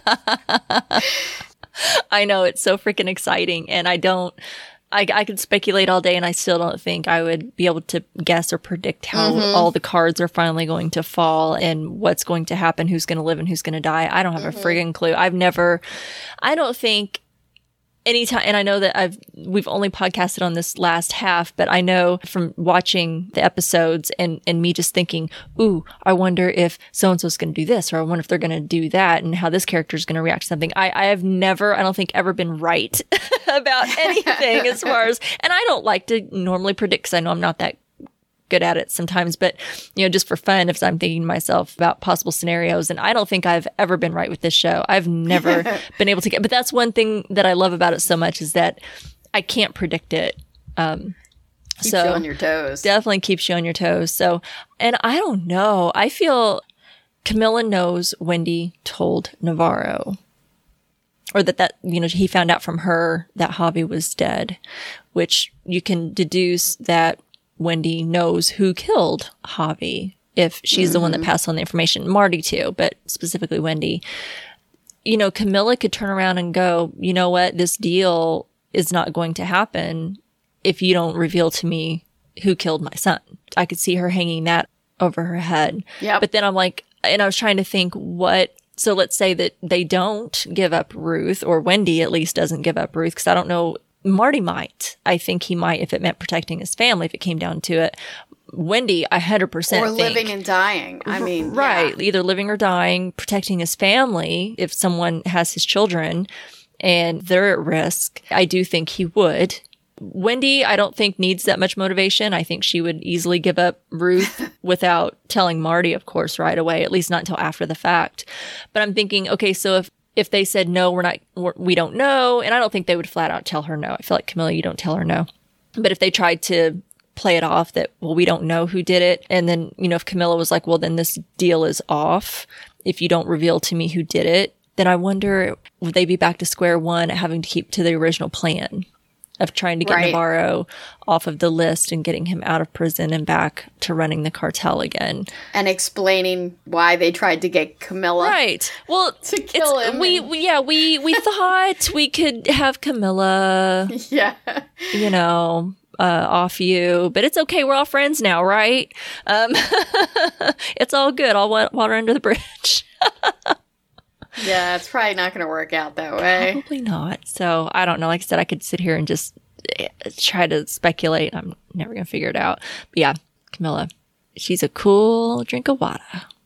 I know, it's so freaking exciting, and I don't, I, I could speculate all day, and I still don't think I would be able to guess or predict how mm-hmm. all the cards are finally going to fall and what's going to happen, who's going to live and who's going to die. I don't have mm-hmm. a friggin' clue. I've never, I don't think anytime, and I know that I've, we've only podcasted on this last half, but I know from watching the episodes and, and me just thinking, ooh, I wonder if so-and-so's going to do this, or I wonder if they're going to do that, and how this character is going to react to something. I, I have never, I don't think ever been right about anything as far as, and I don't like to normally predict because I know I'm not that good at it sometimes, but you know, just for fun, if I'm thinking to myself about possible scenarios, and I don't think I've ever been right with this show. I've never been able to get, but that's one thing that I love about it so much, is that I can't predict it. Um, keeps so you on your toes. Definitely keeps you on your toes. So, and I don't know, I feel Camilla knows Wendy told Navarro, or that that, you know, he found out from her that Javi was dead, which you can deduce that Wendy knows who killed Javi if she's mm-hmm. the one that passed on the information. Marty too, but specifically Wendy. You know, Camilla could turn around and go, you know what, this deal is not going to happen if you don't reveal to me who killed my son. I could see her hanging that over her head. Yeah. But then I'm like, and I was trying to think what So let's say that they don't give up Ruth, or Wendy at least doesn't give up Ruth, because I don't know, Marty might. I think he might if it meant protecting his family, if it came down to it. Wendy, I one hundred percent Or think, living and dying. I mean, right. yeah. Either living or dying, protecting his family if someone has his children and they're at risk. I do think he would. Wendy, I don't think needs that much motivation. I think she would easily give up Ruth without telling Marty, of course, right away, at least not until after the fact. But I'm thinking, okay, so if, if they said, no, we're not, we're, we don't know, and I don't think they would flat out tell her no. I feel like, Camilla, you don't tell her no. But if they tried to play it off that, well, we don't know who did it. And then, you know, if Camilla was like, well, then this deal is off if you don't reveal to me who did it, then I wonder, would they be back to square one, having to keep to the original plan of trying to get Right. Navarro off of the list and getting him out of prison and back to running the cartel again. And explaining why they tried to get Camilla. Right. Well, To kill it's- him We, and- we yeah, we we thought we could have Camilla, Yeah. you know, uh, off you, but it's okay. We're all friends now, right? Um, it's all good. All wa- water under the bridge. Yeah, it's probably not going to work out that way. Probably not. So I don't know. Like I said, I could sit here and just eh, try to speculate. I'm never going to figure it out. But yeah, Camilla, she's a cool drink of water.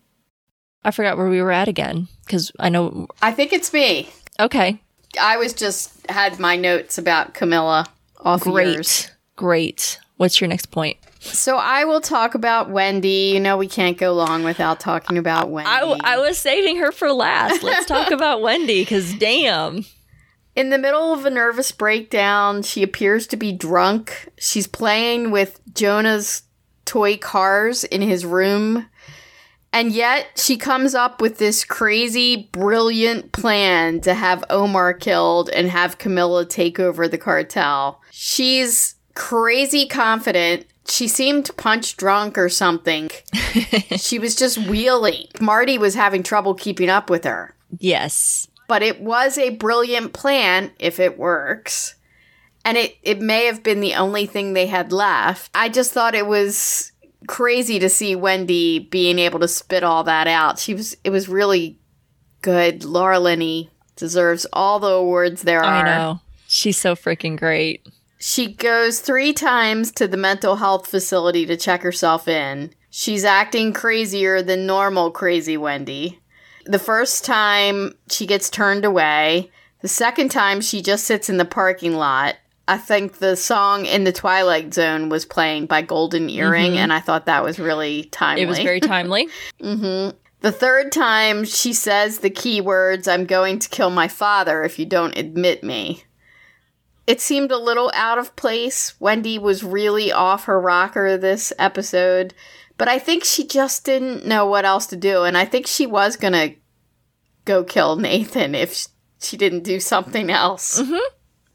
I forgot where we were at again because I know. I think it's me. Okay. I was just had my notes about Camilla off Great. yours. Great. What's your next point? So I will talk about Wendy. You know, we can't go long without talking about Wendy. I, I was saving her for last. Let's talk about Wendy because damn. In the middle of a nervous breakdown, she appears to be drunk. She's playing with Jonah's toy cars in his room. And yet she comes up with this crazy, brilliant plan to have Omar killed and have Camilla take over the cartel. She's crazy confident. She seemed punch drunk or something. She was just wheeling. Marty was having trouble keeping up with her. Yes. But it was a brilliant plan if it works. And it, it may have been the only thing they had left. I just thought it was crazy to see Wendy being able to spit all that out. She was it was really good. Laura Linney deserves all the awards there are. I know. She's so freaking great. She goes three times to the mental health facility to check herself in. She's acting crazier than normal crazy Wendy. The first time, she gets turned away. The second time, she just sits in the parking lot. I think the song In the Twilight Zone was playing by Golden Earring, Mm-hmm. and I thought that was really timely. It was very timely. Mm-hmm. The third time, she says the key words, I'm going to kill my father if you don't admit me. It seemed a little out of place. Wendy was really off her rocker this episode, but I think she just didn't know what else to do, and I think she was going to go kill Nathan if she didn't do something else. Mm-hmm.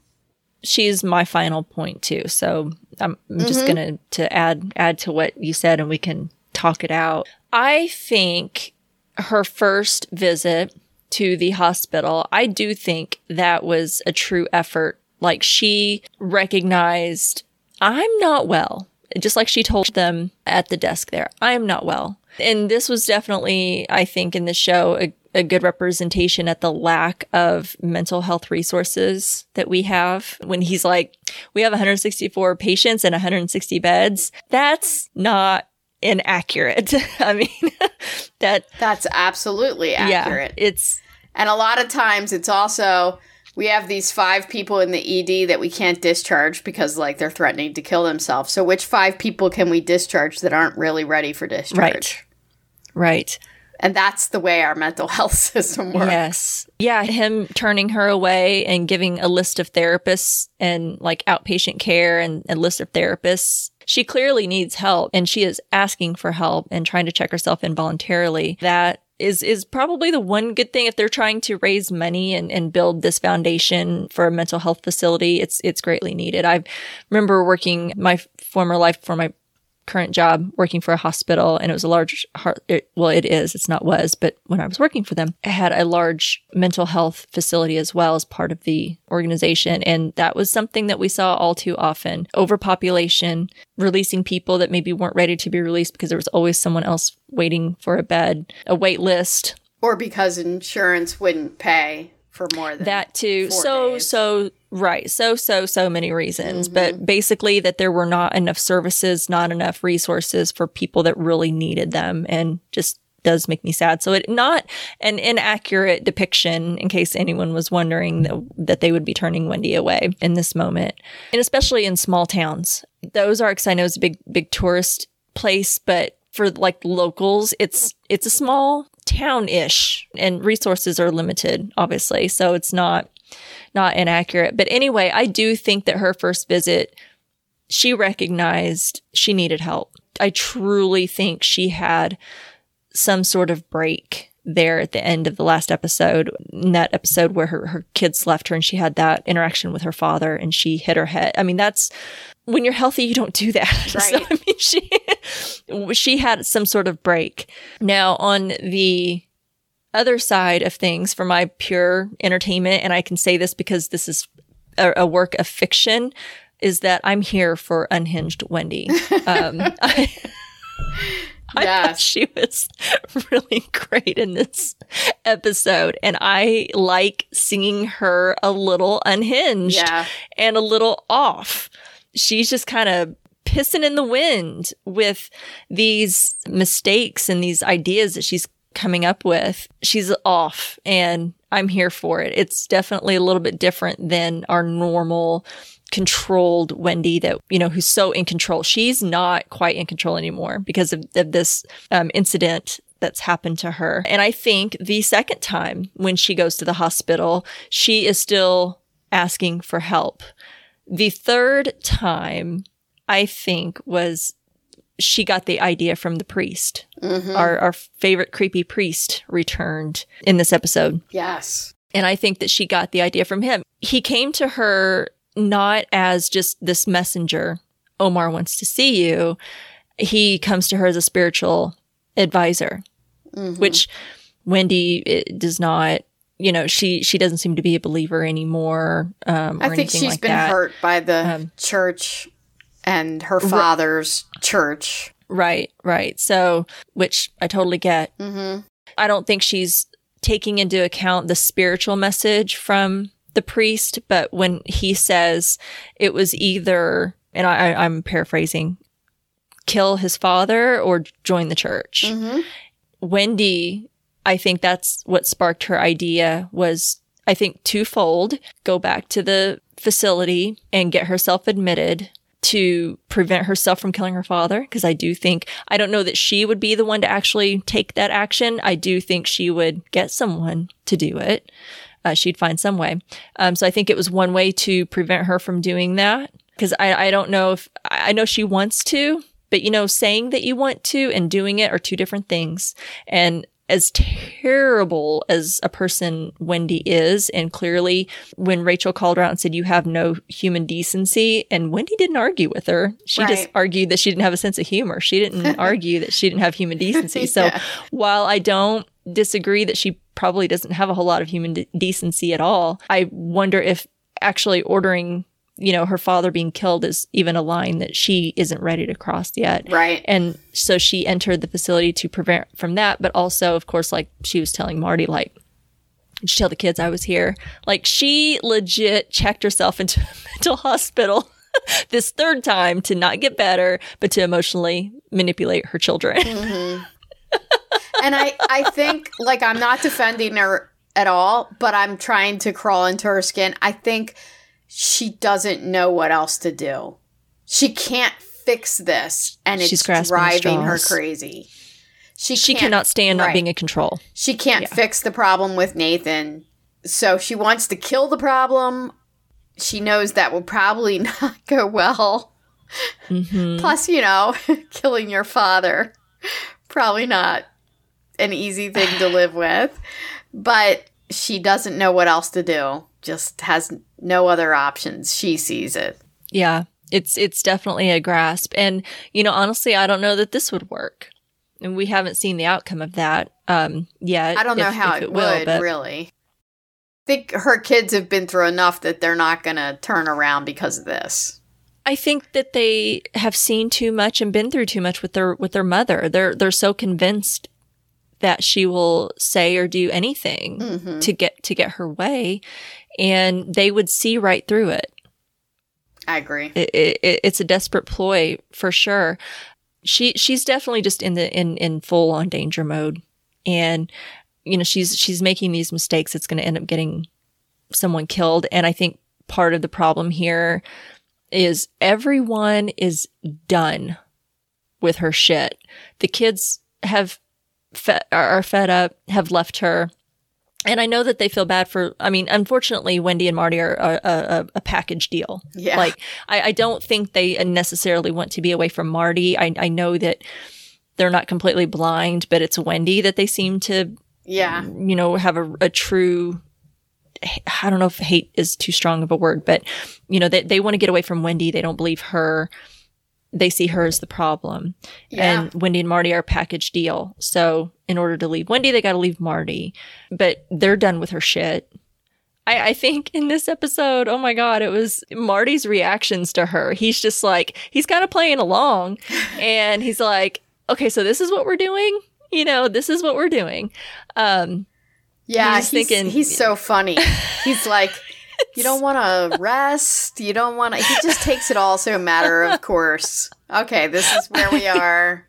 She's my final point too. So I'm, I'm just Mhm. going to to add add to what you said and we can talk it out. I think her first visit to the hospital, I do think that was a true effort. Like she recognized, I'm not well. Just like she told them at the desk there, I am not well. And this was definitely, I think, in the show, a, a good representation at the lack of mental health resources that we have. When he's like, we have one hundred sixty-four patients and one hundred sixty beds. That's not inaccurate. I mean, that, That's absolutely accurate. yeah, it's, And a lot of times it's also, we have these five people in the E D that we can't discharge because, like, they're threatening to kill themselves. So which five people can we discharge that aren't really ready for discharge? right, right. And that's the way our mental health system works. Yes. Yeah. Him turning her away and giving a list of therapists and like outpatient care and a list of therapists. She clearly needs help and she is asking for help and trying to check herself involuntarily. That is, is probably the one good thing if they're trying to raise money and, and build this foundation for a mental health facility. It's, it's greatly needed. I remember working my former life for my current job working for a hospital, and it was a large, it, well, it is, it's not was, but when I was working for them, I had a large mental health facility as well as part of the organization. And that was something that we saw all too often. Overpopulation, releasing people that maybe weren't ready to be released because there was always someone else waiting for a bed, a wait list Or because insurance wouldn't pay for more than that too. four So, days. so, right. So, so, so many reasons. Mm-hmm. But basically that there were not enough services, not enough resources for people that really needed them, and just does make me sad. So it not an inaccurate depiction, in case anyone was wondering that, that they would be turning Wendy away in this moment. And especially in small towns. The Ozarks, I know, is a big, big tourist place, but for like locals, it's, it's a small town-ish, and resources are limited, obviously. So it's not, not inaccurate. But anyway, I do think that her first visit, she recognized she needed help. I truly think she had some sort of break there at the end of the last episode, in that episode where her, her kids left her and she had that interaction with her father and she hit her head. I mean, that's, when you're healthy, you don't do that. Right. So, I mean, she, she had some sort of break. Now, on the other side of things, for my pure entertainment, and I can say this because this is a, a work of fiction, is that I'm here for unhinged Wendy. Um, I, I Yes. thought she was really great in this episode. And I like seeing her a little unhinged Yeah. and a little off. She's just kind of pissing in the wind with these mistakes and these ideas that she's coming up with. She's off, and I'm here for it. It's definitely a little bit different than our normal controlled Wendy that, you know, who's so in control. She's not quite in control anymore because of, of this um, incident that's happened to her. And I think the second time when she goes to the hospital, she is still asking for help. The third time, I think, was she got the idea from the priest. Mm-hmm. Our, our favorite creepy priest returned in this episode. Yes. And I think that she got the idea from him. He came to her not as just this messenger, Omar wants to see you. He comes to her as a spiritual advisor, Mm-hmm. which Wendy it, does not, you know, she, she doesn't seem to be a believer anymore. Um, or I think anything she's like been that. hurt by the Um, church and her father's church. Right, right. So, which I totally get. Mm-hmm. I don't think she's taking into account the spiritual message from the priest, but when he says it was either, and I, I, I'm paraphrasing, kill his father or join the church. Mm-hmm. Wendy, I think that's what sparked her idea was, I think, twofold. Go back to the facility and get herself admitted to prevent herself from killing her father. Because I do think, I don't know that she would be the one to actually take that action. I do think she would get someone to do it. Uh, she'd find some way. Um, so I think it was one way to prevent her from doing that. Because I, I don't know if, I know she wants to, but, you know, saying that you want to and doing it are two different things. And as terrible as a person Wendy is, and clearly when Rachel called her out and said, you have no human decency, and Wendy didn't argue with her. She Right. just argued that she didn't have a sense of humor. She didn't argue that she didn't have human decency. So Yeah. while I don't disagree that she probably doesn't have a whole lot of human de- decency at all, I wonder if actually ordering, you know, her father being killed is even a line that she isn't ready to cross yet. Right. And so she entered the facility to prevent from that. But also, of course, like she was telling Marty, like, did you tell the kids I was here? Like, she legit checked herself into a mental hospital this third time to not get better, but to emotionally manipulate her children. Mm-hmm. And I, I think, like, I'm not defending her at all, but I'm trying to crawl into her skin. I think she doesn't know what else to do. She can't fix this, and She's it's grasping driving her straws. crazy. She, She can't- cannot stand not right. being in control. She can't Yeah. fix the problem with Nathan, so she wants to kill the problem. She knows that will probably not go well. Mm-hmm. Plus, you know, killing your father, probably not an easy thing to live with. But she doesn't know what else to do. Just has no other options. She sees it. Yeah, it's it's definitely a grasp. And, you know, honestly, I don't know that this would work. And we haven't seen the outcome of that um, yet. I don't know if- how if it, will, would, but- really. I think her kids have been through enough that they're not going to turn around because of this. I think that they have seen too much and been through too much with their with their mother. They're they're so convinced that she will say or do anything Mm-hmm. to get to get her way, and they would see right through it. I agree. It, it, it's a desperate ploy for sure. She she's definitely just in the in in full on danger mode, and you know she's she's making these mistakes. It's going to end up getting someone killed, and I think part of the problem here is everyone is done with her shit. The kids have fe- are fed up, have left her. And I know that they feel bad for, I mean, unfortunately, Wendy and Marty are a, a, a package deal. Yeah. Like, I, I don't think they necessarily want to be away from Marty. I, I know that they're not completely blind, but it's Wendy that they seem to, Yeah. you know, have a, a true, I don't know if hate is too strong of a word, but, you know, they, they want to get away from Wendy. They don't believe her. They see her as the problem. Yeah. And Wendy and Marty are a package deal. So in order to leave Wendy, they got to leave Marty. But they're done with her shit. I, I think in this episode, oh my God, it was Marty's reactions to her. He's just like, he's kind of playing along. And he's like, okay, so this is what we're doing? You know, this is what we're doing. Um, Yeah, he's he's, thinking- he's so funny. He's like, you don't want to rest. You don't want to. He just takes it all so matter of course. Okay, this is where we are.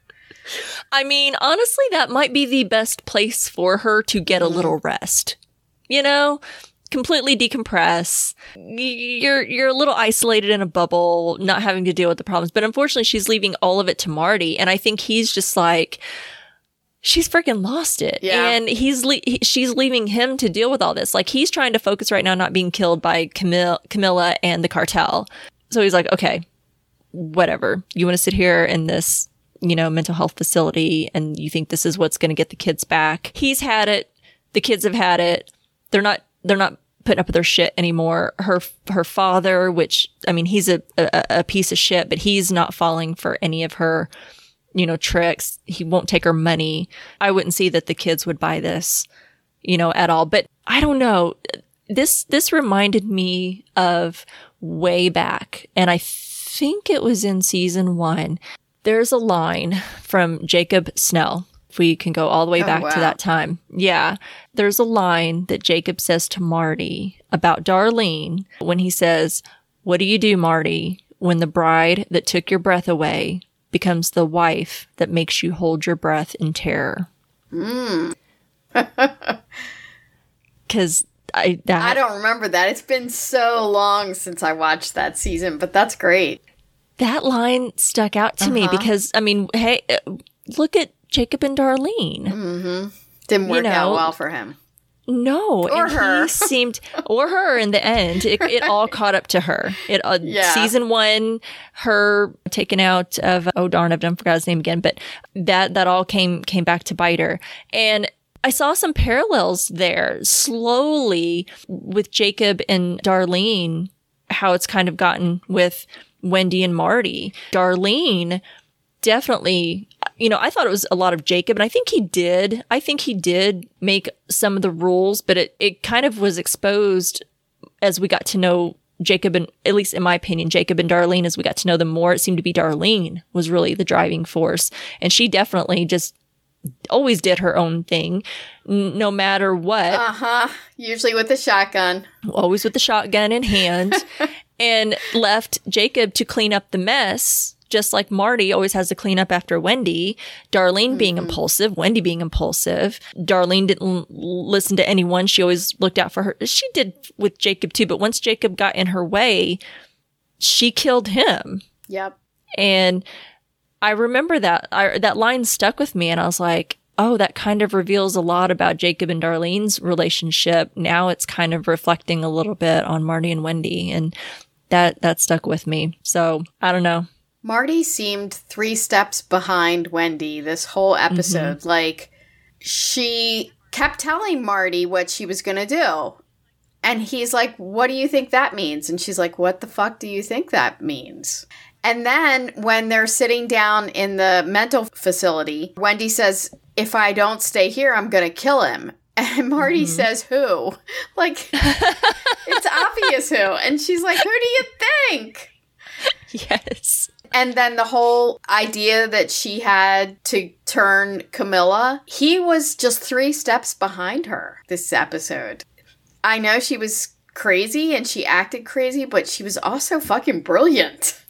I mean, honestly, that might be the best place for her to get a little rest. You know, completely decompress. Y- You're you're a little isolated in a bubble, not having to deal with the problems. But unfortunately, she's leaving all of it to Marty, and I think he's just like, she's freaking lost it. Yeah. And he's le- he, she's leaving him to deal with all this. Like, he's trying to focus right now, not being killed by Camille, Camilla and the cartel. So he's like, okay, whatever. You want to sit here in this, you know, mental health facility and you think this is what's going to get the kids back. He's had it. The kids have had it. They're not, they're not putting up with their shit anymore. Her, her father, which, I mean, he's a, a, a piece of shit, but he's not falling for any of her, you know, tricks. He won't take her money. I wouldn't see that the kids would buy this, you know, at all. But I don't know. This, this reminded me of way back. And I think it was in season one. There's a line from Jacob Snell. If we can go all the way Oh, back wow. to that time. Yeah. There's a line that Jacob says to Marty about Darlene when he says, "What do you do, Marty, when the bride that took your breath away becomes the wife that makes you hold your breath in terror?" Mm. Because I, that, I don't remember that. It's been so long since I watched that season, but that's great. that line stuck out to me Uh-huh. because, I mean, hey, uh, look at Jacob and Darlene. Mm-hmm. Didn't You work out know, well for him. No, Or and her. he seemed, or her in the end. It, it all caught up to her. It uh, Yeah. season one, her taken out of oh darn, I've done forgot his name again, but that that all came came back to bite her. And I saw some parallels there slowly with Jacob and Darlene, how it's kind of gotten with Wendy and Marty. Darlene definitely, you know, I thought it was a lot of Jacob, and I think he did. I think he did make some of the rules, but it, it kind of was exposed as we got to know Jacob, and at least in my opinion, Jacob and Darlene, as we got to know them more, it seemed to be Darlene was really the driving force. And she definitely just always did her own thing, n- no matter what. Uh-huh. Usually with a shotgun. Always with the shotgun in hand, and left Jacob to clean up the mess, just like Marty always has to clean up after Wendy. Darlene being impulsive, Wendy being impulsive. Darlene didn't l- listen to anyone. She always looked out for her. She did with Jacob too, but once Jacob got in her way, she killed him. Yep. And I remember that I, that line stuck with me, and I was like, oh, that kind of reveals a lot about Jacob and Darlene's relationship. Now it's kind of reflecting a little bit on Marty and Wendy, and that, that stuck with me. So I don't know. Marty seemed three steps behind Wendy this whole episode. Like, she kept telling Marty what she was going to do. And he's like, what do you think that means? And she's like, what the fuck do you think that means? And then when they're sitting down in the mental facility, Wendy says, if I don't stay here, I'm going to kill him. And Marty says, who? Like, it's obvious who. And she's like, who do you think? Yes. And then the whole idea that she had to turn Camilla, he was just three steps behind her this episode. I know she was crazy and she acted crazy, but she was also fucking brilliant.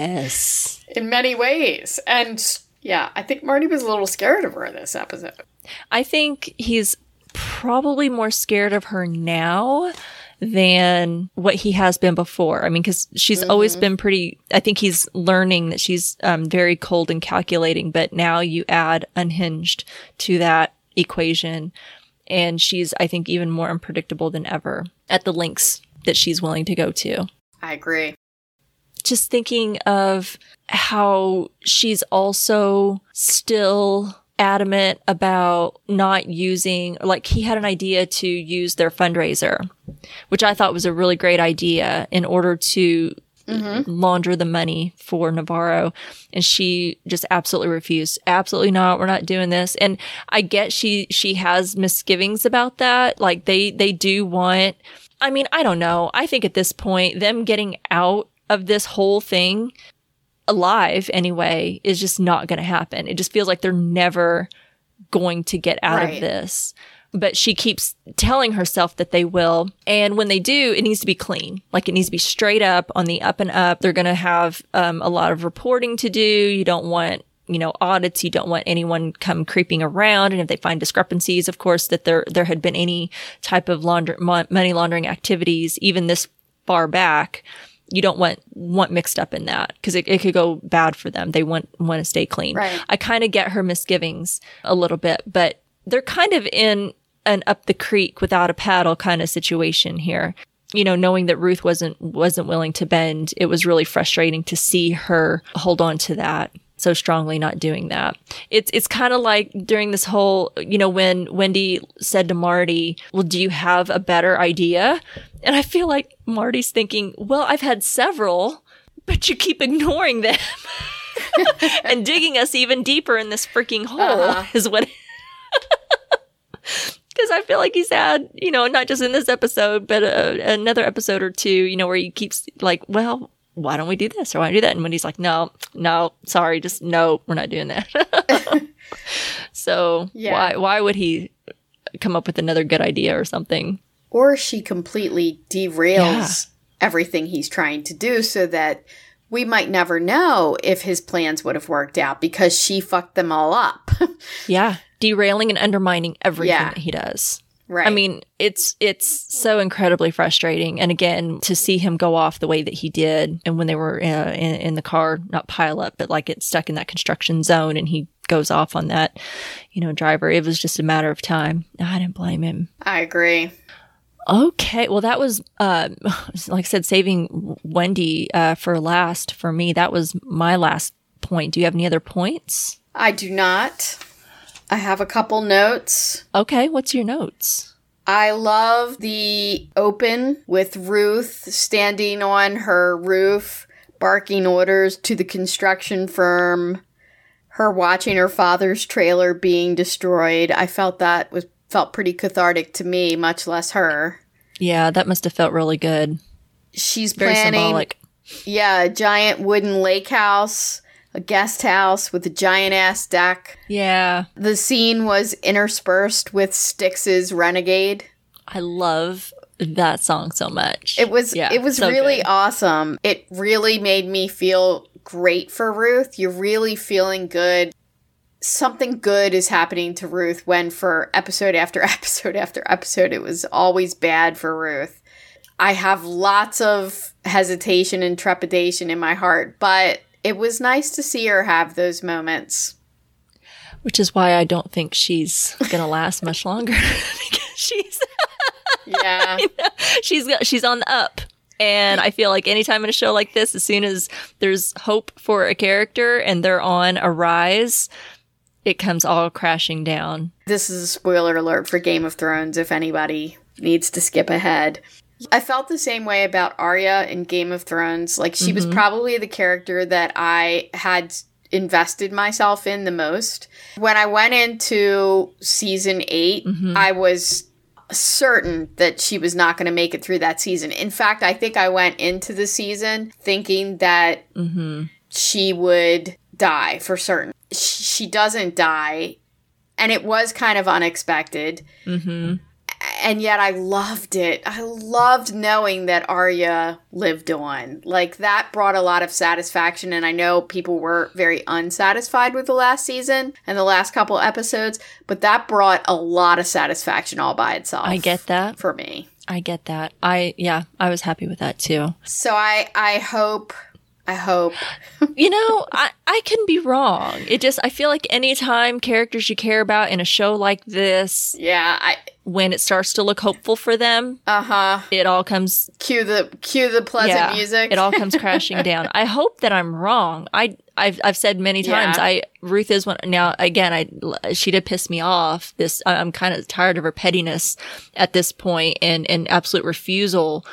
Yes. In many ways. And yeah, I think Marty was a little scared of her in this episode. I think he's probably more scared of her now than what he has been before. I mean, because she's mm-hmm. always been pretty, I think he's learning that she's um, very cold and calculating, but now you add unhinged to that equation. And she's, I think, even more unpredictable than ever at the lengths that she's willing to go to. I agree. Just thinking of how she's also still adamant about not using, like he had an idea to use their fundraiser, which I thought was a really great idea in order to mm-hmm. launder the money for Navarro. And she just absolutely refused. Absolutely not. We're not doing this. And I get she, she has misgivings about that. Like they, they do want, I mean, I don't know. I think at this point, them getting out of this whole thing alive anyway is just not going to happen. It just feels like they're never going to get out right. of this. But she keeps telling herself that they will. And when they do, it needs to be clean. Like it needs to be straight up on the up and up. They're going to have um, a lot of reporting to do. You don't want, you know, audits. You don't want anyone come creeping around. And if they find discrepancies, of course, that there, there had been any type of launder- money laundering activities, even this far back, you don't want want mixed up in that because it, it could go bad for them. They want want to stay clean. Right. I kind of get her misgivings a little bit, but they're kind of in an up the creek without a paddle kind of situation here. You know, knowing that Ruth wasn't wasn't willing to bend, it was really frustrating to see her hold on to that so strongly, not doing that. It's it's kind of like during this whole, you know, when Wendy said to Marty, well, do you have a better idea? And I feel like Marty's thinking, well, I've had several, but you keep ignoring them and digging us even deeper in this freaking hole uh-huh. is what. Because I feel like he's had, you know, not just in this episode, but uh, another episode or two, you know, where he keeps like, well, why don't we do this or why don't we do that? And when he's like, no, no, sorry, just no, we're not doing that. So yeah. why why would he come up with another good idea or something? Or she completely derails yeah. everything he's trying to do so that we might never know if his plans would have worked out because she fucked them all up. Yeah. Derailing and undermining everything yeah. that he does. Right. I mean, it's it's so incredibly frustrating. And again, to see him go off the way that he did, and when they were uh, in, in the car, not pile up, but like it's stuck in that construction zone, and he goes off on that, you know, driver. It was just a matter of time. I didn't blame him. I agree. Okay. Well, that was, uh, like I said, saving Wendy uh, for last for me. That was my last point. Do you have any other points? I do not. I have a couple notes. Okay. What's your notes? I love the open with Ruth standing on her roof, barking orders to the construction firm, her watching her father's trailer being destroyed. I felt that was felt pretty cathartic to me, much less her. Yeah, that must have felt really good. She's Very planning, symbolic. Yeah, a giant wooden lake house, a guest house with a giant-ass deck. Yeah. The scene was interspersed with Styx's Renegade. I love that song so much. It was yeah, it was so really good. awesome. It really made me feel great for Ruth. You're really feeling good. Something good is happening to Ruth when for episode after episode after episode, it was always bad for Ruth. I have lots of hesitation and trepidation in my heart, but it was nice to see her have those moments. Which is why I don't think she's going to last much longer. Because she's... yeah. she's she's on the up. And I feel like anytime in a show like this, as soon as there's hope for a character and they're on a rise, it comes all crashing down. This is a spoiler alert for Game of Thrones if anybody needs to skip ahead. I felt the same way about Arya in Game of Thrones. Like, she mm-hmm. was probably the character that I had invested myself in the most. When I went into season eight, mm-hmm. I was certain that she was not going to make it through that season. In fact, I think I went into the season thinking that Mm-hmm. she would die for certain. She doesn't die, and it was kind of unexpected. Mm-hmm. And yet I loved it. I loved knowing that Arya lived on. Like, that brought a lot of satisfaction, and I know people were very unsatisfied with the last season and the last couple episodes, but that brought a lot of satisfaction all by itself. I get that. For me. I get that. I, yeah, I was happy with that too. So I, I hope... I hope. You know, I, I can be wrong. It just, I feel like anytime characters you care about in a show like this, Yeah, I... when it starts to look hopeful for them, Uh-huh. it all comes... Cue the, cue the pleasant yeah, music. it all comes crashing down. I hope that I'm wrong. I, I've, I've said many times, Yeah. I, Ruth is one, now again, I, she did piss me off. This, I'm kind of tired of her pettiness at this point and, and absolute refusal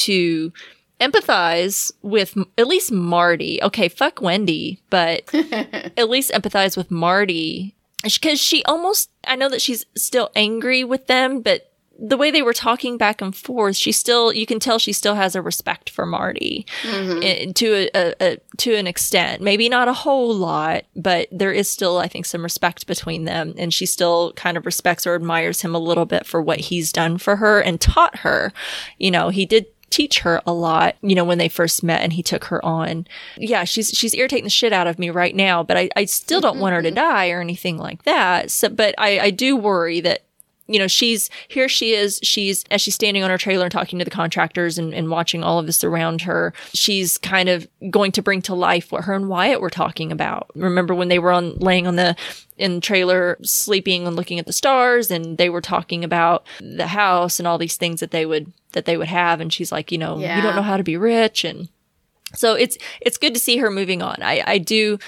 to empathize with m- at least Marty. Okay, fuck Wendy, but at least empathize with Marty. Because she almost, I know that she's still angry with them, but the way they were talking back and forth, she still, you can tell she still has a respect for Marty mm-hmm. to a, a, a to an extent. Maybe not a whole lot, but there is still, I think, some respect between them. And she still kind of respects or admires him a little bit for what he's done for her and taught her. You know, he did teach her a lot, you know, when they first met and he took her on. Yeah, she's she's irritating the shit out of me right now, but I, I still don't want her to die or anything like that. So, but I, I do worry that, you know, she's, here she is, she's, as she's standing on her trailer and talking to the contractors and, and watching all of this around her, she's kind of going to bring to life what her and Wyatt were talking about. Remember when they were on, laying on the, in the trailer, sleeping and looking at the stars, and they were talking about the house and all these things that they would, that they would have. And she's like, you know, Yeah. you don't know how to be rich. And so it's, it's good to see her moving on. I, I do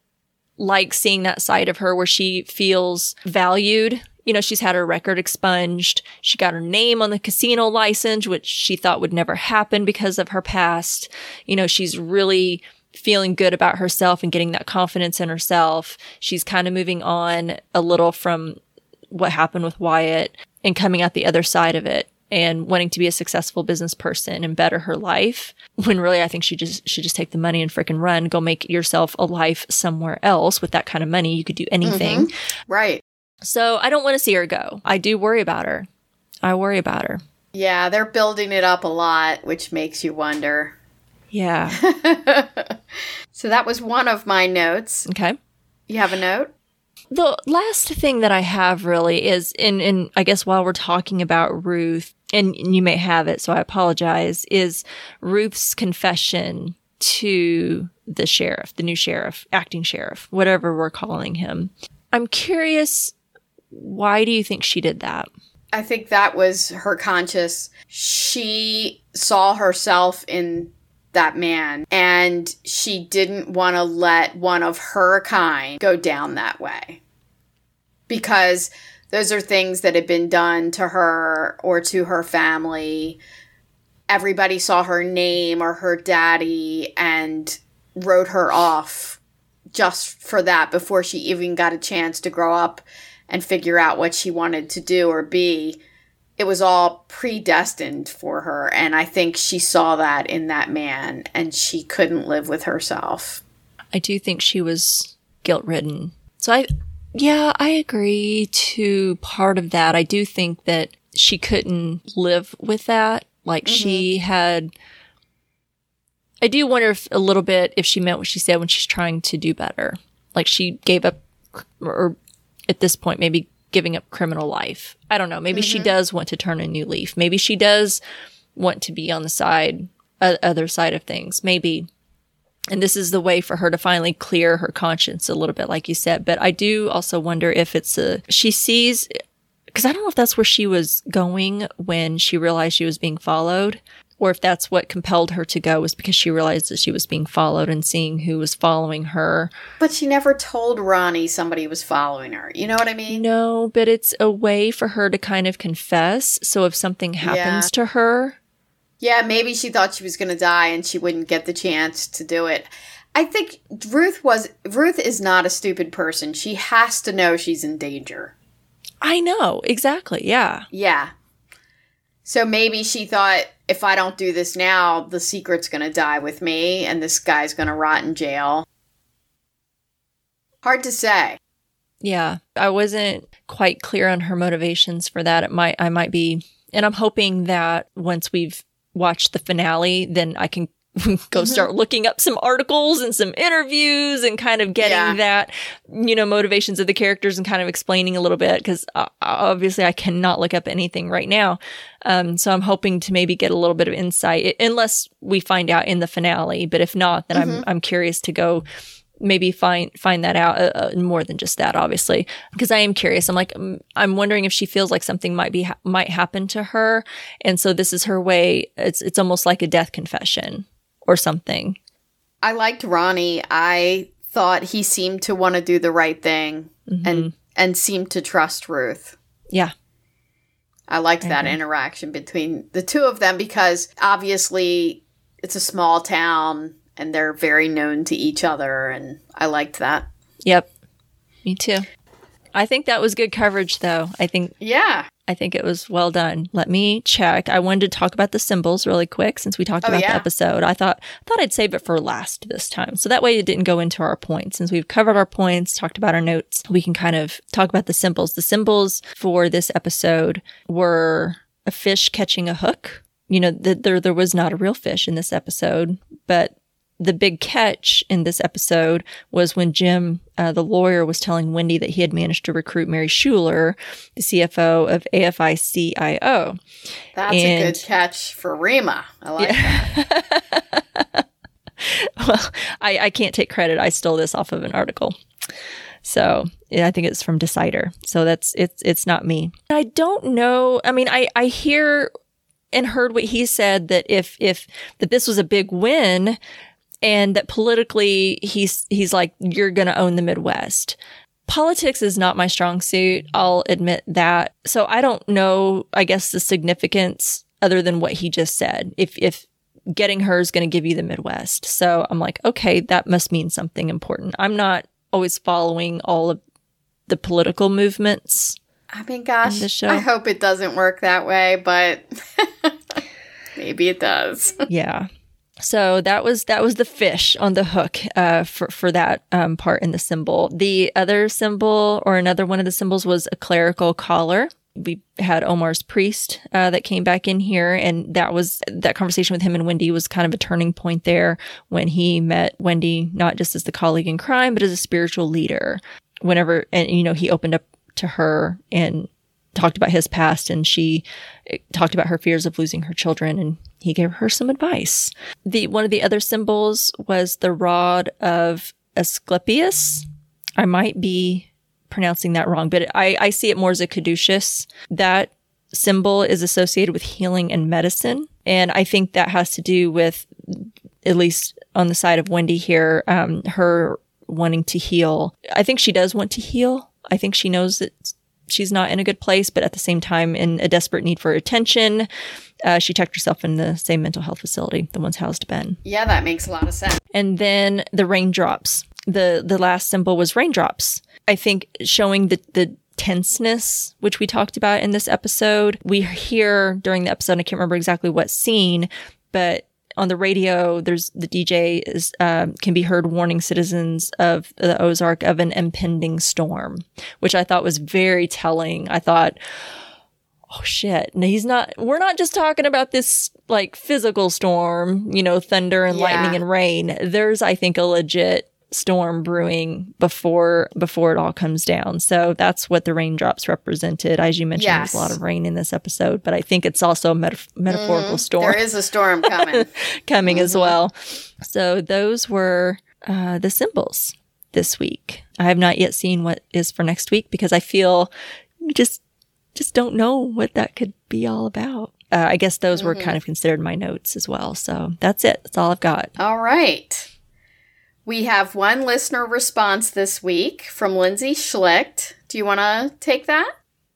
like seeing that side of her where she feels valued. You know, she's had her record expunged. She got her name on the casino license, which she thought would never happen because of her past. You know, she's really feeling good about herself and getting that confidence in herself. She's kind of moving on a little from what happened with Wyatt and coming out the other side of it and wanting to be a successful business person and better her life. When really, I think she just should just take the money and frickin' run, go make yourself a life somewhere else. With that kind of money, you could do anything. Mm-hmm. Right. So I don't want to see her go. I do worry about her. I worry about her. Yeah, they're building it up a lot, which makes you wonder. Yeah. So that was one of my notes. Okay. You have a note? The last thing that I have really is, in, in I guess while we're talking about Ruth, and you may have it, so I apologize, is Ruth's confession to the sheriff, the new sheriff, acting sheriff, whatever we're calling him. I'm curious, why do you think she did that? I think that was her conscious. She saw herself in that man, and she didn't want to let one of her kind go down that way. Because those are things that had been done to her or to her family. Everybody saw her name or her daddy and wrote her off just for that before she even got a chance to grow up and figure out what she wanted to do or be. It was all predestined for her, and I think she saw that in that man, and she couldn't live with herself. I do think she was guilt-ridden. So I, yeah, I agree to part of that. I do think that she couldn't live with that. Like, mm-hmm. she had, I do wonder if a little bit if she meant what she said when she's trying to do better. Like, she gave up, or at this point, maybe giving up criminal life. I don't know. Maybe mm-hmm. she does want to turn a new leaf. Maybe she does want to be on the side, uh, other side of things. Maybe. And this is the way for her to finally clear her conscience a little bit, like you said. But I do also wonder if it's a, she sees, because I don't know if that's where she was going when she realized she was being followed, or if that's what compelled her to go, was because she realized that she was being followed and seeing who was following her. But she never told Ronnie somebody was following her. You know what I mean? No, but it's a way for her to kind of confess. So if something happens yeah. to her. Yeah, maybe she thought she was going to die and she wouldn't get the chance to do it. I think Ruth was, Ruth is not a stupid person. She has to know she's in danger. I know. Exactly. Yeah. Yeah. So maybe she thought, if I don't do this now, the secret's going to die with me and this guy's going to rot in jail. Hard to say. Yeah, I wasn't quite clear on her motivations for that. It might, I might be, and I'm hoping that once we've watched the finale, then I can go mm-hmm. start looking up some articles and some interviews and kind of getting yeah. that, you know, motivations of the characters and kind of explaining a little bit, because uh, obviously I cannot look up anything right now. Um, so I'm hoping to maybe get a little bit of insight, unless we find out in the finale. But if not, then mm-hmm. I'm I'm curious to go maybe find find that out uh, uh, more than just that, obviously, because I am curious. I'm like, um, I'm wondering if she feels like something might be ha- might happen to her, and so this is her way. It's it's almost like a death confession or something. I liked Ronnie. I thought he seemed to want to do the right thing mm-hmm. and and seemed to trust Ruth. Yeah. I liked I that agree. interaction between the two of them, because obviously it's a small town and they're very known to each other, and I liked that. Yep. Me too. I think that was good coverage, though. I think Yeah. I think it was well done. Let me check. I wanted to talk about the symbols really quick since we talked oh, about yeah. the episode. I thought I thought I'd save it for last this time. So that way it didn't go into our points. Since we've covered our points, talked about our notes, we can kind of talk about the symbols. The symbols for this episode were a fish catching a hook. You know, the, there there was not a real fish in this episode, but the big catch in this episode was when Jim, uh, the lawyer, was telling Wendy that he had managed to recruit Mary Schuler, the C F O of A F I C I O. That's and, a good catch for Rima. I like yeah. that. Well, I, I can't take credit. I stole this off of an article. So yeah, I think it's from Decider. So that's it's it's not me. I don't know. I mean, I, I hear and heard what he said, that if if that this was a big win. And that politically, he's he's like, you're going to own the Midwest. Politics is not my strong suit. I'll admit that. So I don't know, I guess, the significance other than what he just said. If if getting her is going to give you the Midwest. So I'm like, okay, that must mean something important. I'm not always following all of the political movements. I mean, gosh, I hope it doesn't work that way, but maybe it does. Yeah. So that was that was the fish on the hook uh, for for that um, part in the symbol. The other symbol, or another one of the symbols, was a clerical collar. We had Omar's priest uh, that came back in here, and that was that conversation with him and Wendy was kind of a turning point there when he met Wendy, not just as the colleague in crime, but as a spiritual leader. Whenever, and you know, he opened up to her and talked about his past, and she talked about her fears of losing her children, and he gave her some advice. The one of the other symbols was the rod of Asclepius. I might be pronouncing that wrong, but I, I see it more as a caduceus. That symbol is associated with healing and medicine, and I think that has to do with, at least on the side of Wendy here, um, her wanting to heal. I think she does want to heal. I think she knows that she's not in a good place, but at the same time, in a desperate need for attention, uh, she checked herself in the same mental health facility, the ones housed Ben. Yeah, that makes a lot of sense. And then the raindrops. The the last symbol was raindrops. I think showing the, the tenseness, which we talked about in this episode. We hear during the episode, I can't remember exactly what scene, but on the radio, there's the D J is uh, can be heard warning citizens of the Ozark of an impending storm, which I thought was very telling. I thought, oh shit, no, he's not. We're not just talking about this like physical storm, you know, thunder and yeah. lightning and rain. There's, I think, a legit storm brewing before before it all comes down. So that's what the raindrops represented. As you mentioned, yes. there's a lot of rain in this episode, but I think it's also a metaf- metaphorical mm, storm. There is a storm coming. coming mm-hmm. as well. So those were uh, the symbols this week. I have not yet seen what is for next week because I feel just just don't know what that could be all about. Uh, I guess those mm-hmm. were kind of considered my notes as well. So that's it. That's all I've got. All right. We have one listener response this week from Lindsay Schlicht. Do you want to take that?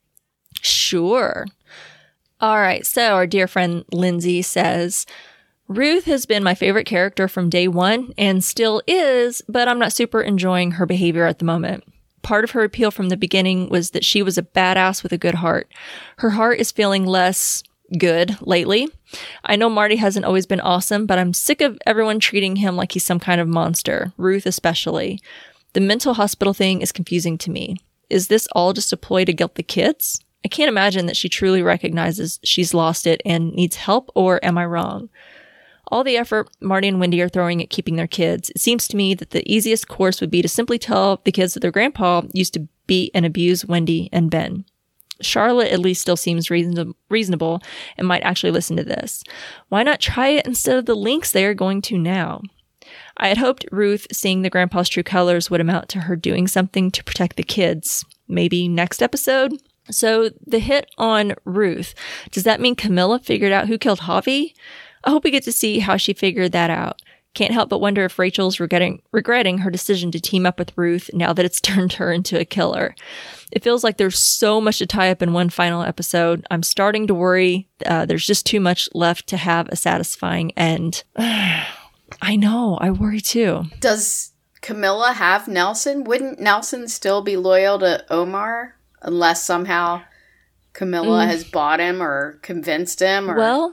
Sure. All right. So our dear friend Lindsay says, Ruth has been my favorite character from day one and still is, but I'm not super enjoying her behavior at the moment. Part of her appeal from the beginning was that she was a badass with a good heart. Her heart is feeling less good lately. I know Marty hasn't always been awesome, but I'm sick of everyone treating him like he's some kind of monster, Ruth especially. The mental hospital thing is confusing to me. Is this all just a ploy to guilt the kids? I can't imagine that she truly recognizes she's lost it and needs help, or am I wrong? All the effort Marty and Wendy are throwing at keeping their kids, it seems to me that the easiest course would be to simply tell the kids that their grandpa used to beat and abuse Wendy and Ben. Charlotte at least still seems reason- reasonable and might actually listen to this. Why not try it instead of the lengths they are going to now? I had hoped Ruth seeing the grandpa's true colors would amount to her doing something to protect the kids. Maybe next episode? So the hit on Ruth, does that mean Camilla figured out who killed Javi? I hope we get to see how she figured that out. Can't help but wonder if Rachel's regretting, regretting her decision to team up with Ruth now that it's turned her into a killer. It feels like there's so much to tie up in one final episode. I'm starting to worry uh, there's just too much left to have a satisfying end. I know, I worry too. Does Camilla have Nelson? Wouldn't Nelson still be loyal to Omar unless somehow Camilla mm. has bought him or convinced him? Or... Well...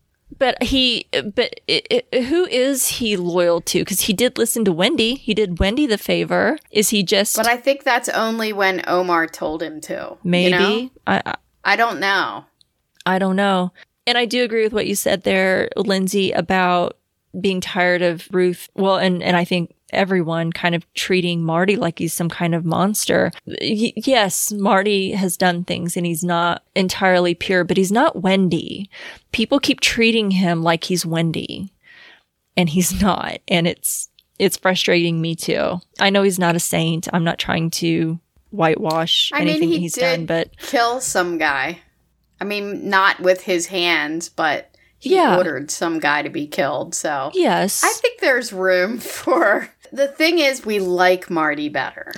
But he, but it, it, who is he loyal to? Because he did listen to Wendy. He did Wendy the favor. Is he just... But I think that's only when Omar told him to. Maybe. You know? I, I I don't know. I don't know. And I do agree with what you said there, Lindsay, about being tired of Ruth. Well, and, and I think everyone kind of treating Marty like he's some kind of monster. Y- yes, Marty has done things and he's not entirely pure, but he's not Wendy. People keep treating him like he's Wendy, and he's not. And it's it's frustrating me too. I know he's not a saint. I'm not trying to whitewash I anything mean, he that he's did done, but kill some guy. I mean, not with his hands, but he yeah. ordered some guy to be killed. So yes, I think there's room for... The thing is, we like Marty better.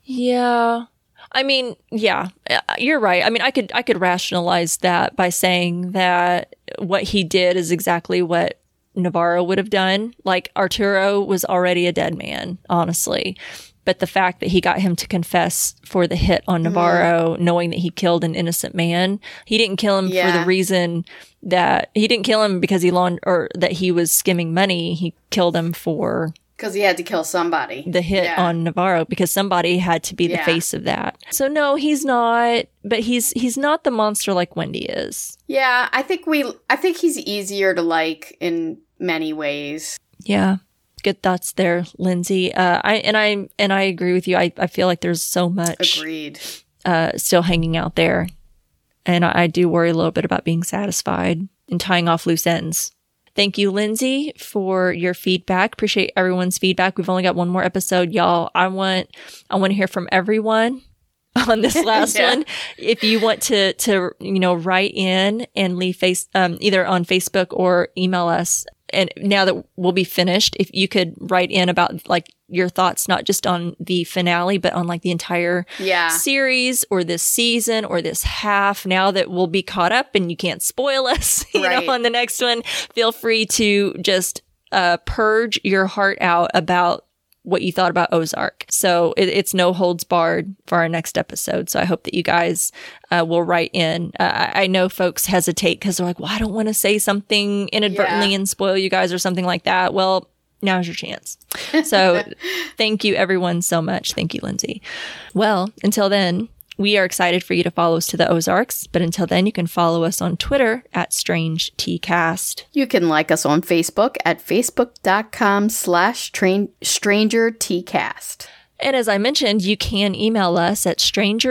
Yeah. I mean, yeah, you're right. I mean, I could I could rationalize that by saying that what he did is exactly what Navarro would have done. Like, Arturo was already a dead man, honestly. But the fact that he got him to confess for the hit on Navarro, mm. knowing that he killed an innocent man, he didn't kill him yeah. for the reason that he didn't kill him because he laund- or that he was skimming money. He killed him for... Because he had to kill somebody. The hit yeah. on Navarro, because somebody had to be the yeah. face of that. So no, he's not, but he's he's not the monster like Wendy is. Yeah, I think we I think he's easier to like in many ways. Yeah. Good thoughts there, Lindsay. Uh I and I and I agree with you. I, I feel like there's so much Agreed. uh still hanging out there. And I, I do worry a little bit about being satisfied and tying off loose ends. Thank you, Lindsay, for your feedback. Appreciate everyone's feedback. We've only got one more episode, y'all. I want I want to hear from everyone on this last yeah. one. If you want to to you know write in and leave face um, either on Facebook or email us. And now that we'll be finished, if you could write in about like your thoughts, not just on the finale, but on like the entire yeah. series or this season or this half, now that we'll be caught up and you can't spoil us, you right. know, on the next one, feel free to just uh, purge your heart out about what you thought about Ozark. So it, it's no holds barred for our next episode. So I hope that you guys uh, will write in. Uh, I know folks hesitate because they're like, well, I don't want to say something inadvertently yeah. and spoil you guys or something like that. Well, now's your chance. So thank you everyone so much. Thank you, Lindsay. Well, until then, we are excited for you to follow us to the Ozarks, but until then, you can follow us on Twitter at Strange Tcast. You can like us on Facebook at facebook.com slash Stranger Tcast. And as I mentioned, you can email us at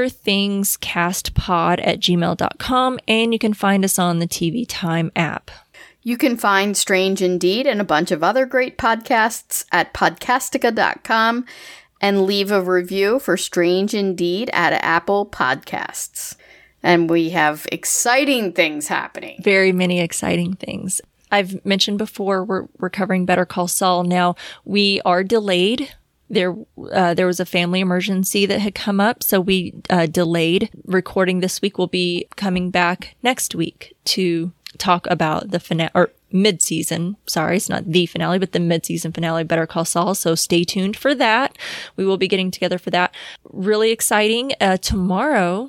strangerthingscastpod at gmail dot com, and you can find us on the T V Time app. You can find Strange Indeed and a bunch of other great podcasts at podcastica dot com. And leave a review for Strange Indeed at Apple Podcasts. And we have exciting things happening. Very many exciting things. I've mentioned before, we're, we're covering Better Call Saul. Now, we are delayed. There uh, there was a family emergency that had come up, so we uh, delayed recording this week. We'll be coming back next week to talk about the finale, or mid-season. Sorry, it's not the finale, but the mid-season finale, Better Call Saul. So stay tuned for that. We will be getting together for that. Really exciting. Uh, tomorrow,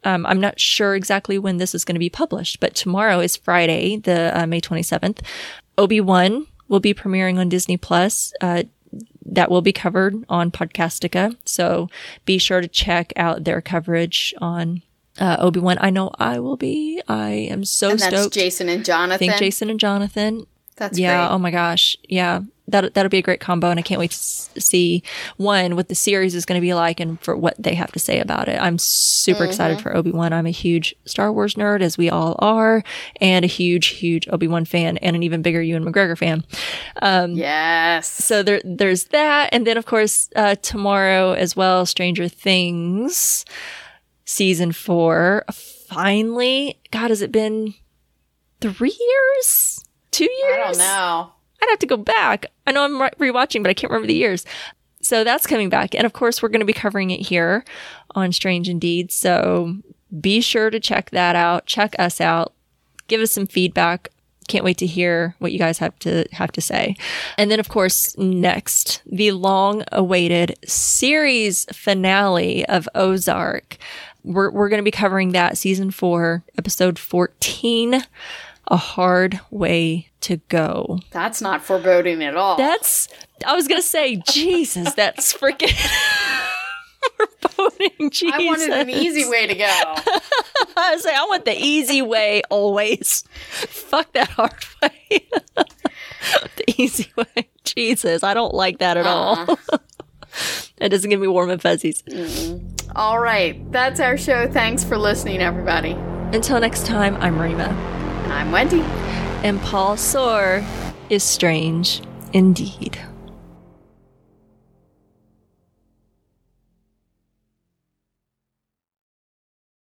um, I'm not sure exactly when this is going to be published, but tomorrow is Friday, the uh, May twenty-seventh. Obi-Wan will be premiering on Disney Plus. Uh, that will be covered on Podcastica. So be sure to check out their coverage on uh, Obi-Wan. I know I will be. I am so and that's stoked. Jason and Jonathan. I think Jason and Jonathan. That's yeah. great. Oh my gosh. Yeah. That, that'll be a great combo. And I can't wait to s- see one, what the series is going to be like and for what they have to say about it. I'm super mm-hmm. excited for Obi-Wan. I'm a huge Star Wars nerd, as we all are, and a huge, huge Obi-Wan fan and an even bigger Ewan McGregor fan. Um, yes. So there, there's that. And then, of course, uh, tomorrow as well, Stranger Things season four. Finally, God, has it been three years? Two years? I don't know. I'd have to go back. I know I'm re- rewatching, but I can't remember the years. So that's coming back. And of course, we're going to be covering it here on Strange Indeed. So be sure to check that out. Check us out. Give us some feedback. Can't wait to hear what you guys have to have to say. And then, of course, next, the long-awaited series finale of Ozark. We're we're going to be covering that, season four, episode fourteen. A Hard Way to Go. That's not foreboding at all. That's, I was going to say, Jesus, that's freaking foreboding. Jesus. I wanted an easy way to go. I was like, I want the easy way always. Fuck that hard way. The easy way. Jesus, I don't like that at uh-uh. all. It doesn't give me warm and fuzzies. Mm. All right. That's our show. Thanks for listening, everybody. Until next time, I'm Rima. I'm Wendy. And Paul Soar is strange indeed.